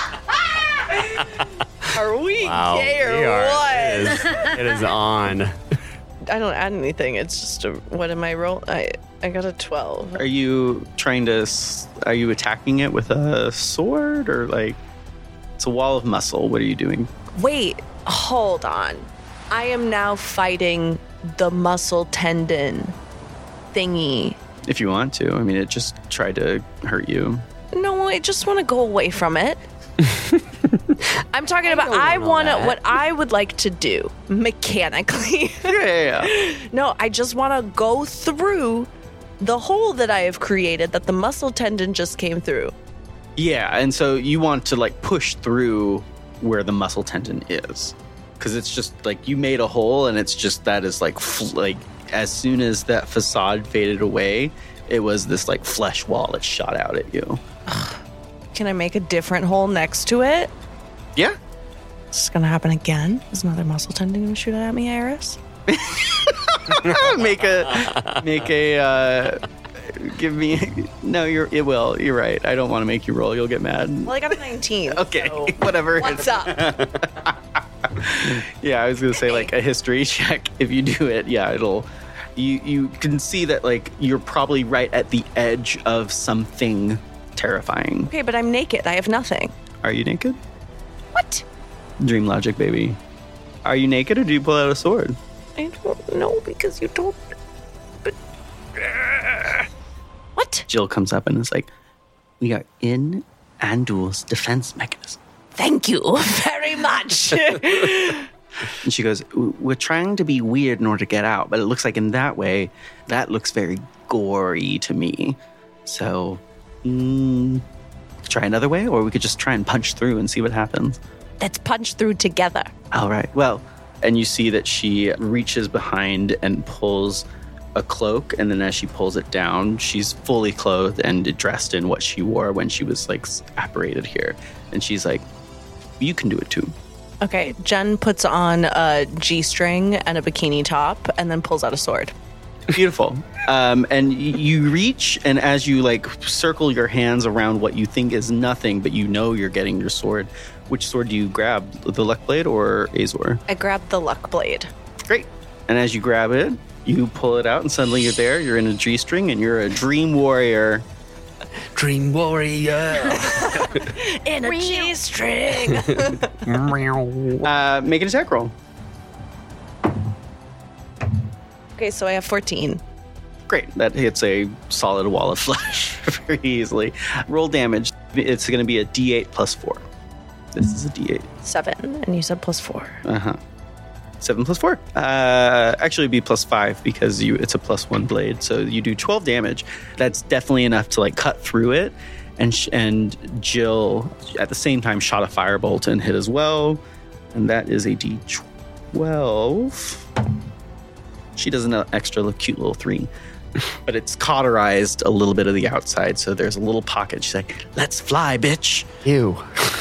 Are we Wow. gay or we are- what? It is, it is on. I don't add anything. It's just a, what am I roll? I I got a twelve. Are you trying to, s- are you attacking it with a sword or like, it's a wall of muscle. What are you doing? Wait, hold on. I am now fighting the muscle tendon thingy. If you want to. I mean, it just tried to hurt you. No, I just want to go away from it. I'm talking about, don't I know want to, that. what I would like to do mechanically. Yeah, yeah, yeah. No, I just want to go through the hole that I have created that the muscle tendon just came through. Yeah, and so you want to like push through where the muscle tendon is. Because it's just like you made a hole and it's just that is like, fl- like as soon as that facade faded away, it was this like flesh wall that shot out at you. Can I make a different hole next to it? Yeah. Is this going to happen again? Is another muscle tendon going to shoot at me, Iris? make a make a uh give me no you're it will you're right. I don't want to make you roll, you'll get mad. Well, I got a nineteen. Okay, so whatever. what's up? Yeah, I was gonna say like a history check. If you do it, yeah, it'll you you can see that like you're probably right at the edge of something terrifying. Okay, but I'm naked. I have nothing. Are you naked? What? Dream logic, baby. Are you naked or do you pull out a sword? I don't know because you told me. But what? Jill comes up and is like, we are in Andul's defense mechanism. Thank you very much. And she goes, we're trying to be weird in order to get out, but it looks like in that way, that looks very gory to me. So, mm, try another way, or we could just try and punch through and see what happens. Let's punch through together. All right, well, and you see that she reaches behind and pulls a cloak, and then as she pulls it down, she's fully clothed and dressed in what she wore when she was like apparated here. And she's like, you can do it too. Okay, Jen puts on a G-string and a bikini top and then pulls out a sword. Beautiful. Um, and y- you reach, and as you like circle your hands around what you think is nothing, but you know you're getting your sword, which sword do you grab? The luck blade or Azor? I grabbed the luck blade. Great. And as you grab it, you pull it out, and suddenly you're there. You're in a G-string, and you're a dream warrior. Dream warrior. In a G-string. Uh, make an attack roll. Okay, so I have fourteen. Great. That hits a solid wall of flesh very easily. Roll damage. It's going to be a D eight plus four. This is a D eight. Seven, and you said plus four. Uh-huh. Seven plus four. Uh, actually, it'd be plus five because you it's a plus one blade. So you do twelve damage. That's definitely enough to like cut through it. And sh- and Jill, at the same time, shot a firebolt and hit as well. And that is a D twelve. She does an extra little, cute little three. But it's cauterized a little bit of the outside. So there's a little pocket. She's like, let's fly, bitch. Ew.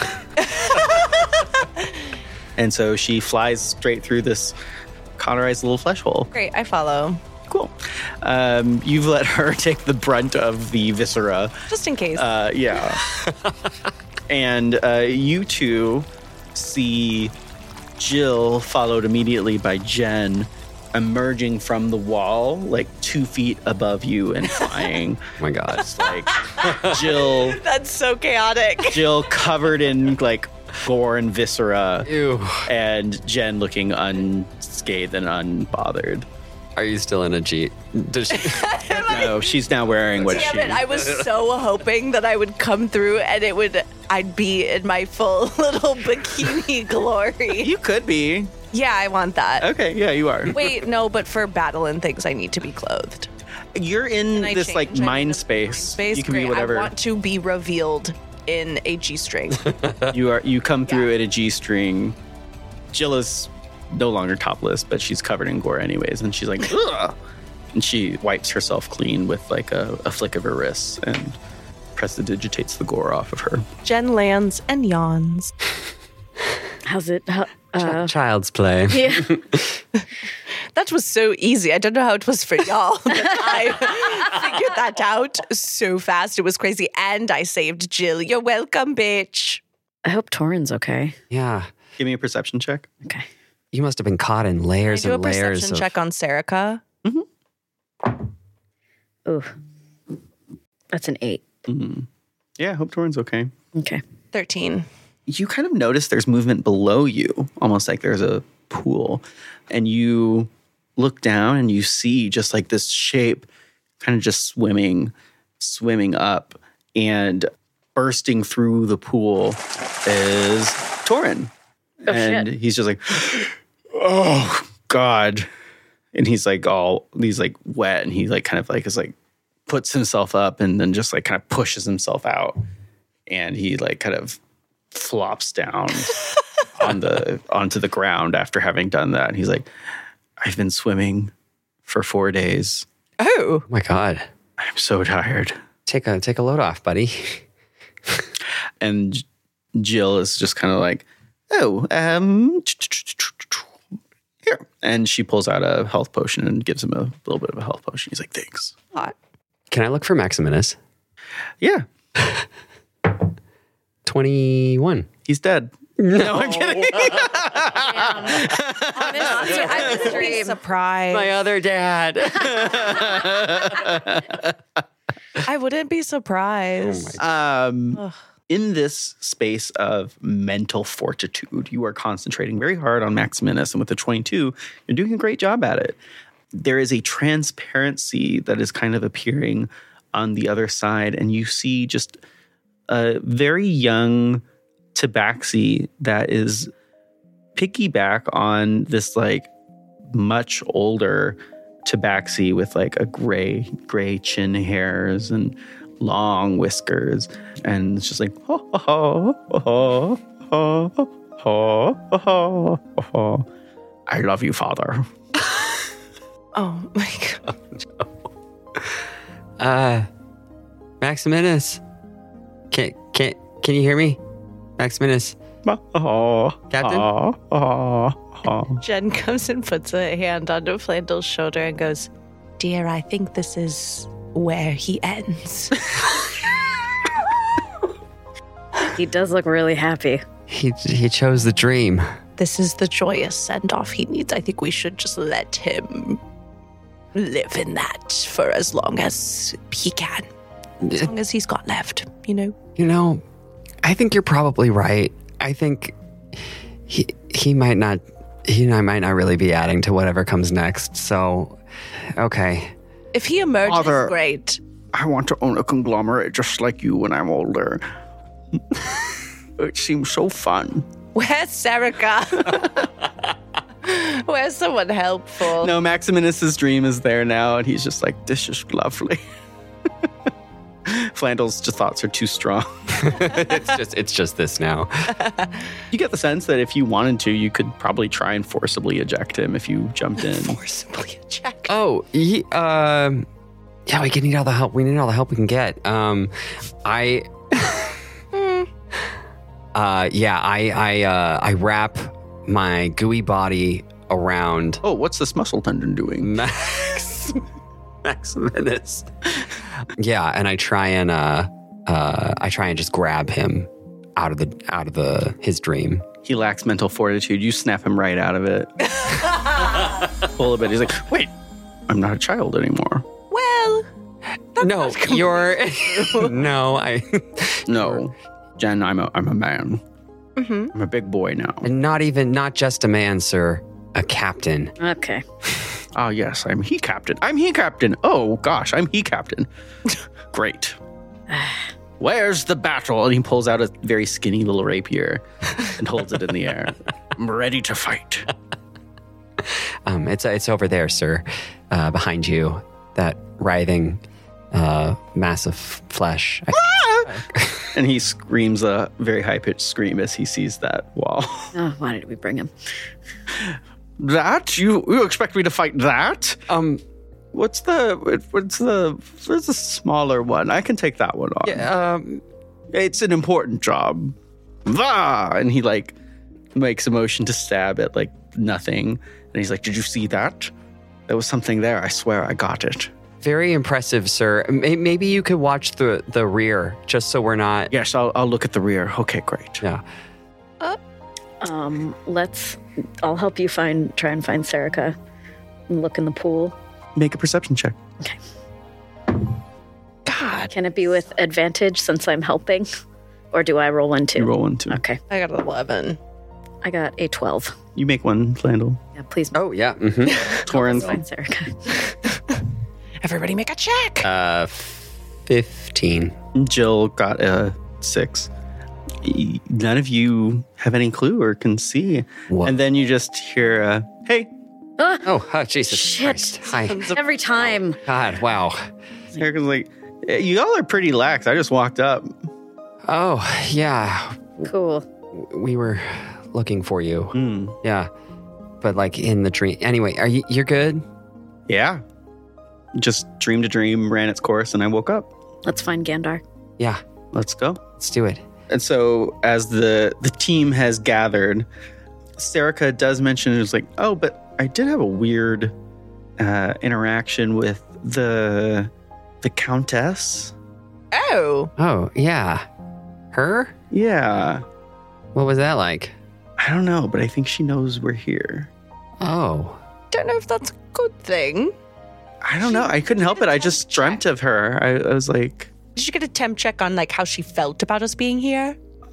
And so she flies straight through this cauterized little flesh hole. Great, I follow. Cool. Um, you've let her take the brunt of the viscera. Just in case. Uh, yeah. And uh, you two see Jill, followed immediately by Jen, emerging from the wall, like two feet above you and flying. Oh my God. It's like Jill, That's so chaotic. Jill covered in like gore and viscera, Ew. and Jen looking unscathed and unbothered. Are you still in a Jeep? Does she- No, she's now wearing what Damn she. it, I was so hoping that I would come through and it would, I'd be in my full little bikini glory. You could be. Yeah, I want that. Okay, yeah, you are. Wait, no, but for battle and things, I need to be clothed. You're in Can I this change? like I'm in mind the space. Space, You can great. be whatever. I want to be revealed in a G-string. You are. You come through at a G-string. Jill is no longer topless, but she's covered in gore anyways, and she's like, ugh. And she wipes herself clean with like a, a flick of her wrists and prestidigitates the gore off of her. Jen lands and yawns. How's it? How, uh, Child's play. yeah. That was so easy. I don't know how it was for y'all, but I figured that out so fast. It was crazy. And I saved Jill. You're welcome, bitch. I hope Torin's okay. Yeah. Give me a perception check. Okay. You must have been caught in Can I layers do a and layers perception of... check on Serica? Ooh. That's an eight. Mm-hmm. Yeah, Hope Torin's okay. Okay. thirteen. You kind of notice there's movement below you, almost like there's a pool. And you look down and you see just like this shape kind of just swimming, swimming up. And bursting through the pool is Torin. Oh, and shit. he's just like, oh, God. And he's like all, he's like wet. And he like kind of like is like, puts himself up and then just like kind of pushes himself out. And he like kind of flops down on the onto the ground after having done that. And he's like, I've been swimming for four days. Oh. Oh my God. I'm so tired. Take a take a load off, buddy. And Jill is just kind of like, oh, um, here. And she pulls out a health potion and gives him a little bit of a health potion. He's like, thanks. Hot. Can I look for Maximinus? Yeah, twenty-one. he's dead. No, I'm kidding. Honestly, I wouldn't be surprised. My other dad. I wouldn't be surprised. Um, in this space of mental fortitude, you are concentrating very hard on Maximinus, and with the twenty-two, you're doing a great job at it. There is a transparency that is kind of appearing on the other side, and you see just a very young Tabaxi that is piggyback on this like much older Tabaxi with like a gray, gray chin hairs and long whiskers, and it's just like, ho, ho, ho, ho, ho, ho, ho, ho, ho. I love you, father. Oh my God. Uh, Maximinus. Can can can you hear me, Maximinus? Captain? Jen comes and puts a hand onto Flandel's shoulder and goes, dear, I think this is where he ends. He does look really happy. He he chose the dream. This is the joyous send-off he needs. I think we should just let him live in that for as long as he can. As long as he's got left, you know? You know, I think you're probably right. I think he he might not he might not really be adding to whatever comes next. So, okay. If he emerges, Father. great. I want to own a conglomerate just like you when I'm older. It seems so fun. Where's Serica? Where's someone helpful? No, Maximinus's dream is there now, and he's just like, this is lovely. Flandel's just thoughts are too strong. it's just it's just this now. You get the sense that if you wanted to, you could probably try and forcibly eject him if you jumped in. Forcibly eject. Oh, he, um, yeah, we can need all the help. We need all the help we can get. Um, I, uh, yeah, I, I, uh, I wrap my gooey body around Oh, what's this muscle tendon doing? Max, Maximinus. Yeah, and I try and, uh, uh, I try and just grab him out of the out of the his dream. He lacks mental fortitude. You snap him right out of it. Pull a bit. He's like, wait, I'm not a child anymore. Well, No, you're no, I. No, Jen, I'm a I'm a man. mm-hmm. I'm a big boy now. And not even, not just a man, sir, a captain. Okay. Oh, yes, I'm he captain. I'm he captain. Oh, gosh, I'm he captain. Great. Where's the battle? And he pulls out a very skinny little rapier and holds it in the air. I'm ready to fight. Um, it's it's over there, sir, uh, behind you. That writhing, uh, mass of flesh. And he screams a very high-pitched scream as he sees that wall. Oh, why did we bring him? That? You you expect me to fight that? Um, What's the what's the what's the smaller one? I can take that one on. yeah, um, It's an important job. Vah! And he like makes a motion to stab at like nothing. And he's like, "Did you see that? There was something there. I swear I got it." very impressive, sir. May- Maybe you could watch the the rear, just so we're not. Yes, I'll I'll look at the rear. Okay, great. Yeah. Um, let's. I'll help you find. Try and find Serica. And look in the pool. Make a perception check. Okay. God. Can it be with advantage since I'm helping, or do I roll one too? You roll one too. Okay. I got an eleven. I got a twelve. You make one, Flandel. Yeah, please. Oh yeah. Mm-hmm. Torrance. Find Serica. Everybody make a check. uh, fifteen. Jill got a six. Y- None of you have any clue or can see. What? And then you just hear, uh, "Hey." Ah, Oh, oh, Jesus Shit. Christ! Hi, every time. God, wow. Erica's like, "Eh, "You all are pretty lax. I just walked up." Oh yeah, Cool. we were looking for you. Hmm. Yeah, but like in the dream. Anyway, are you? You're good? Yeah. Just dreamed a dream, ran its course, and I woke up. Let's find Gandar. Yeah, Let's go. let's do it. And so as the the team has gathered, Serica does mention, it's like, oh, but I did have a weird uh, interaction with the the Countess. Oh. Oh yeah, her. Yeah. What was that like? I don't know, but I think she knows we're here. Oh, Don't know if that's a good thing. I don't know. I couldn't help it. I just dreamt of her. I, I was like, Did you get a temp check on like how she felt about us being here?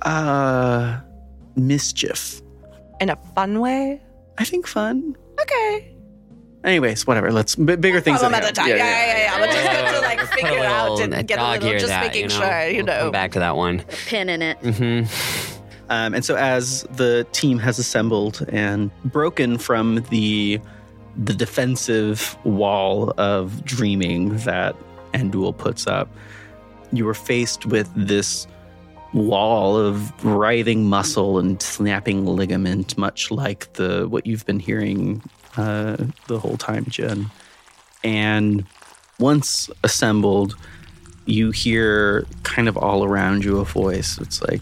uh, mischief. In a fun way? I think fun. Okay. Anyways, whatever. Let's b- bigger things Problem at at a hand. time. Yeah, yeah, yeah. yeah. We're just going to like Let's put figure a it out little and get a dog little, ear just that, making you know? sure, you We'll know. come back to that one. A pin in it. Mm-hmm. Um, and so as the team has assembled and broken from the the defensive wall of dreaming that Endul puts up, you were faced with this wall of writhing muscle and snapping ligament, much like the what you've been hearing uh, the whole time, Jen. And once assembled, you hear kind of all around you a voice. It's like,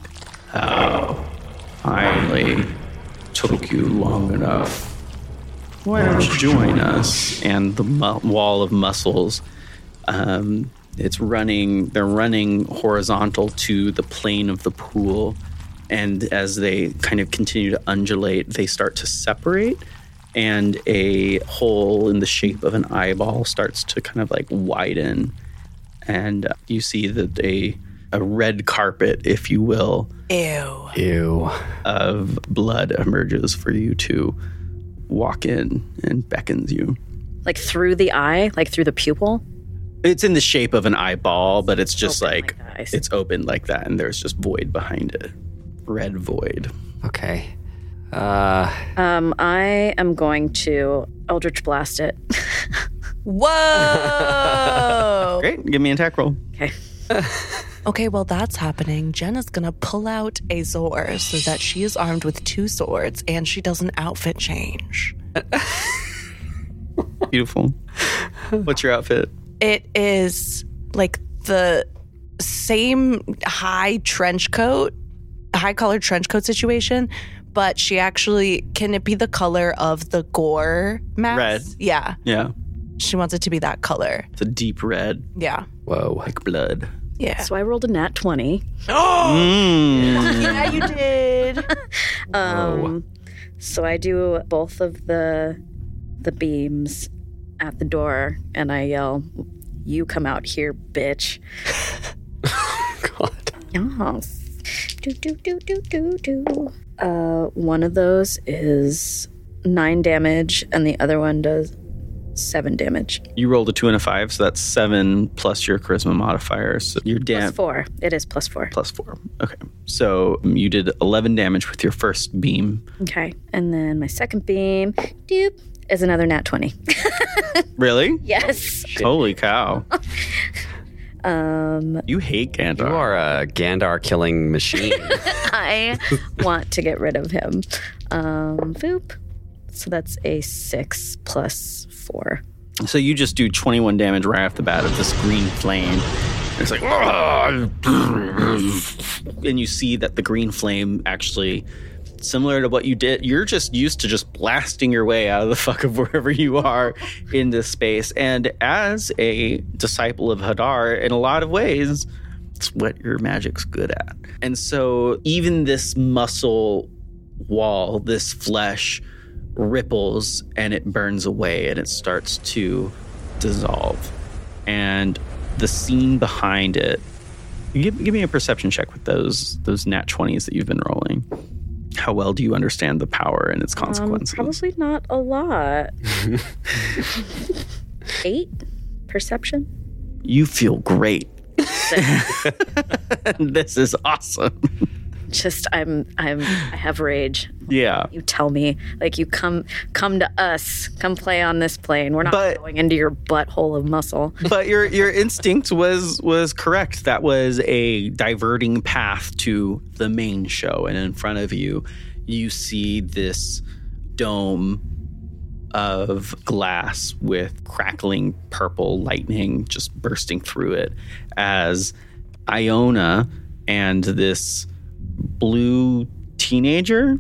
oh, finally took you long enough. Why don't you join us? And the mu- wall of muscles, um, it's running, they're running horizontal to the plane of the pool. And as they kind of continue to undulate, they start to separate. And a hole in the shape of an eyeball starts to kind of like widen. and uh, you see that a a red carpet, if you will, Ew. Ew. of blood emerges for you to walk in and beckons you. Like through the eye, like through the pupil. It's in the shape of an eyeball, but it's just Open like, like that, I see. it's open like that, and there's just void behind it. Red void. Okay. Uh, Um, I am going to Eldritch Blast it. Whoa. Great. Give me an attack roll. Okay. Okay, while that's happening, Jenna's gonna pull out Azor so that she is armed with two swords and she does an outfit change. Beautiful. What's your outfit? It is like the same high trench coat, high collared trench coat situation, but she actually, can it be the color of the gore mask? Red. Yeah. Yeah. She wants it to be that color. It's a deep red, Yeah. whoa. like blood. Yeah. So I rolled a nat twenty. Mm. Yeah, you did. Um, so I do both of the the beams at the door, and I yell, "You come out here, bitch!" God. Yes. Do do do do do do. Uh, one of those is nine damage, and the other one does seven damage. You rolled a two and a five, so that's seven plus your charisma modifier. So you're Plus damn four. It is plus four. plus four. Okay. So um, you did eleven damage with your first beam. Okay, and then my second beam, doop, is another nat twenty. Really? Yes. Holy cow. Um, You hate Gandalf. You are a Gandar killing machine. I want to get rid of him. Um, boop. So that's a six plus four. So you just do twenty-one damage right off the bat of this green flame. It's like, and you see that the green flame actually, similar to what you did, you're just used to just blasting your way out of the fuck of wherever you are in this space. And as a disciple of Hadar, in a lot of ways, it's what your magic's good at. And so even this muscle wall, this flesh, ripples and it burns away and it starts to dissolve. And the scene behind it, give, give me a perception check with those those nat twenties that you've been rolling. How well do you understand the power and its consequences? Um, probably not a lot. Eight perception. You feel great. Six. This is awesome. Just I'm I'm I have rage. Yeah. You tell me, like, you come come to us, come play on this plane. We're not But- going into your butthole of muscle. But your your instinct was was correct. That was a diverting path to the main show, and in front of you, you see this dome of glass with crackling purple lightning just bursting through it as Iona and this blue teenager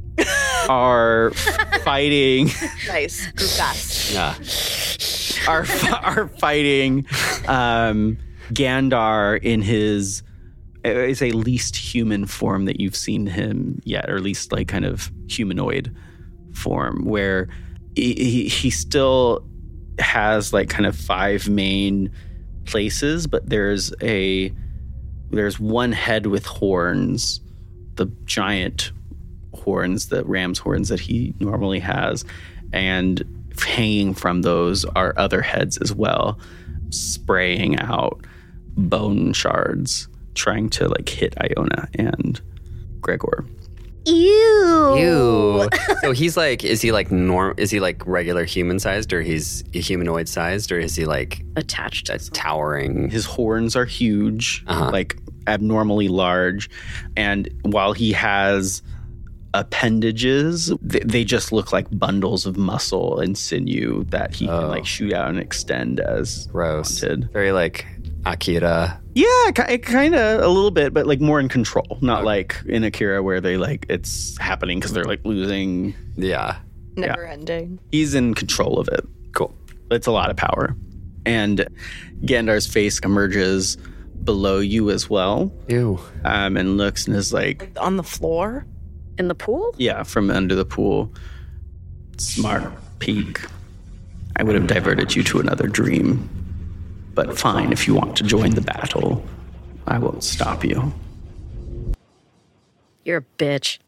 are fighting Nice. Group fast. Yeah. are are fighting um, Gandar in his is a least human form that you've seen him yet, or at least like kind of humanoid form, where he, he, he still has like kind of five main places, but there's a there's one head with horns, the giant horns, the ram's horns that he normally has, and hanging from those are other heads as well, spraying out bone shards, trying to like hit Iona and Gregor. Ew. Ew. So he's like, is he like norm? Is he like regular human sized, or he's humanoid sized, or is he like Attached to a towering? His horns are huge, Uh-huh. like abnormally large, and while he has appendages, they, they just look like bundles of muscle and sinew that he Oh. can like shoot out and extend as Gross. wanted. Very like Akira. Yeah, kind of a little bit, but like more in control, not like in Akira where they like it's happening because they're like losing. Yeah. Never ending. He's in control of it. Cool. It's a lot of power. And Gandar's face emerges below you as well, Ew. um, and looks and is like, On the floor? in the pool. yeah, from under the pool. Smart peak. I would have diverted you to another dream, But fine, if you want to join the battle, I won't stop you. You're a bitch.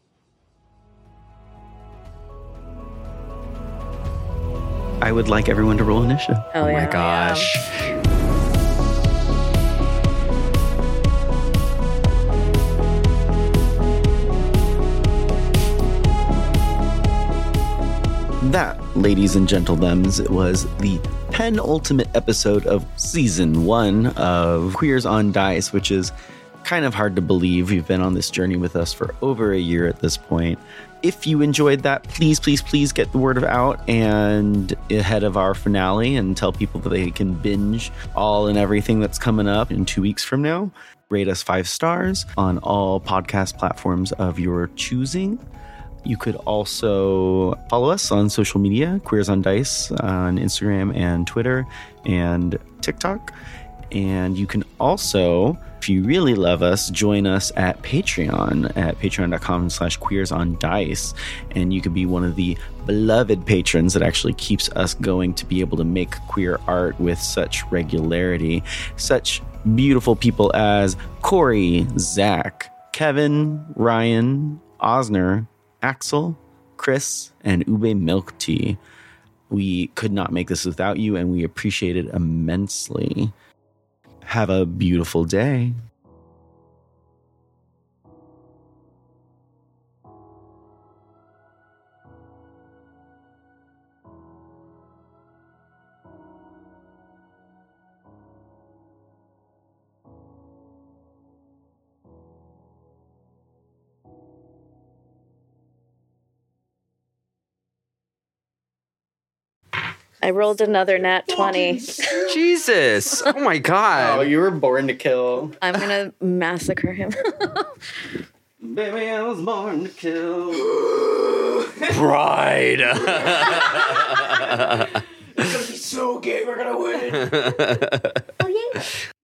I would like everyone to roll initiative. Oh, Oh yeah. my gosh. That, ladies and gentlemen, was the penultimate episode of season one of Queers on Dice, which is kind of hard to believe. You've been on this journey with us for over a year at this point. If you enjoyed that, please, please, please get the word out and ahead of our finale and tell people that they can binge all and everything that's coming up in two weeks from now. Rate us five stars on all podcast platforms of your choosing. You could also follow us on social media, Queers on Dice, on Instagram and Twitter and TikTok. And you can also, if you really love us, join us at Patreon at patreon.com slash queers on dice. And you could be one of the beloved patrons that actually keeps us going to be able to make queer art with such regularity. Such beautiful people as Corey, Zach, Kevin, Ryan, Osner, Axel, Chris, and Ube Milk Tea. We could not make this without you, and we appreciate it immensely. Have a beautiful day. I rolled another nat twenty. Jesus. Oh my God. you were born to kill. I'm going to massacre him. Baby, I was born to kill. Pride. It's gonna be so gay, we're gonna win. Oh, yeah.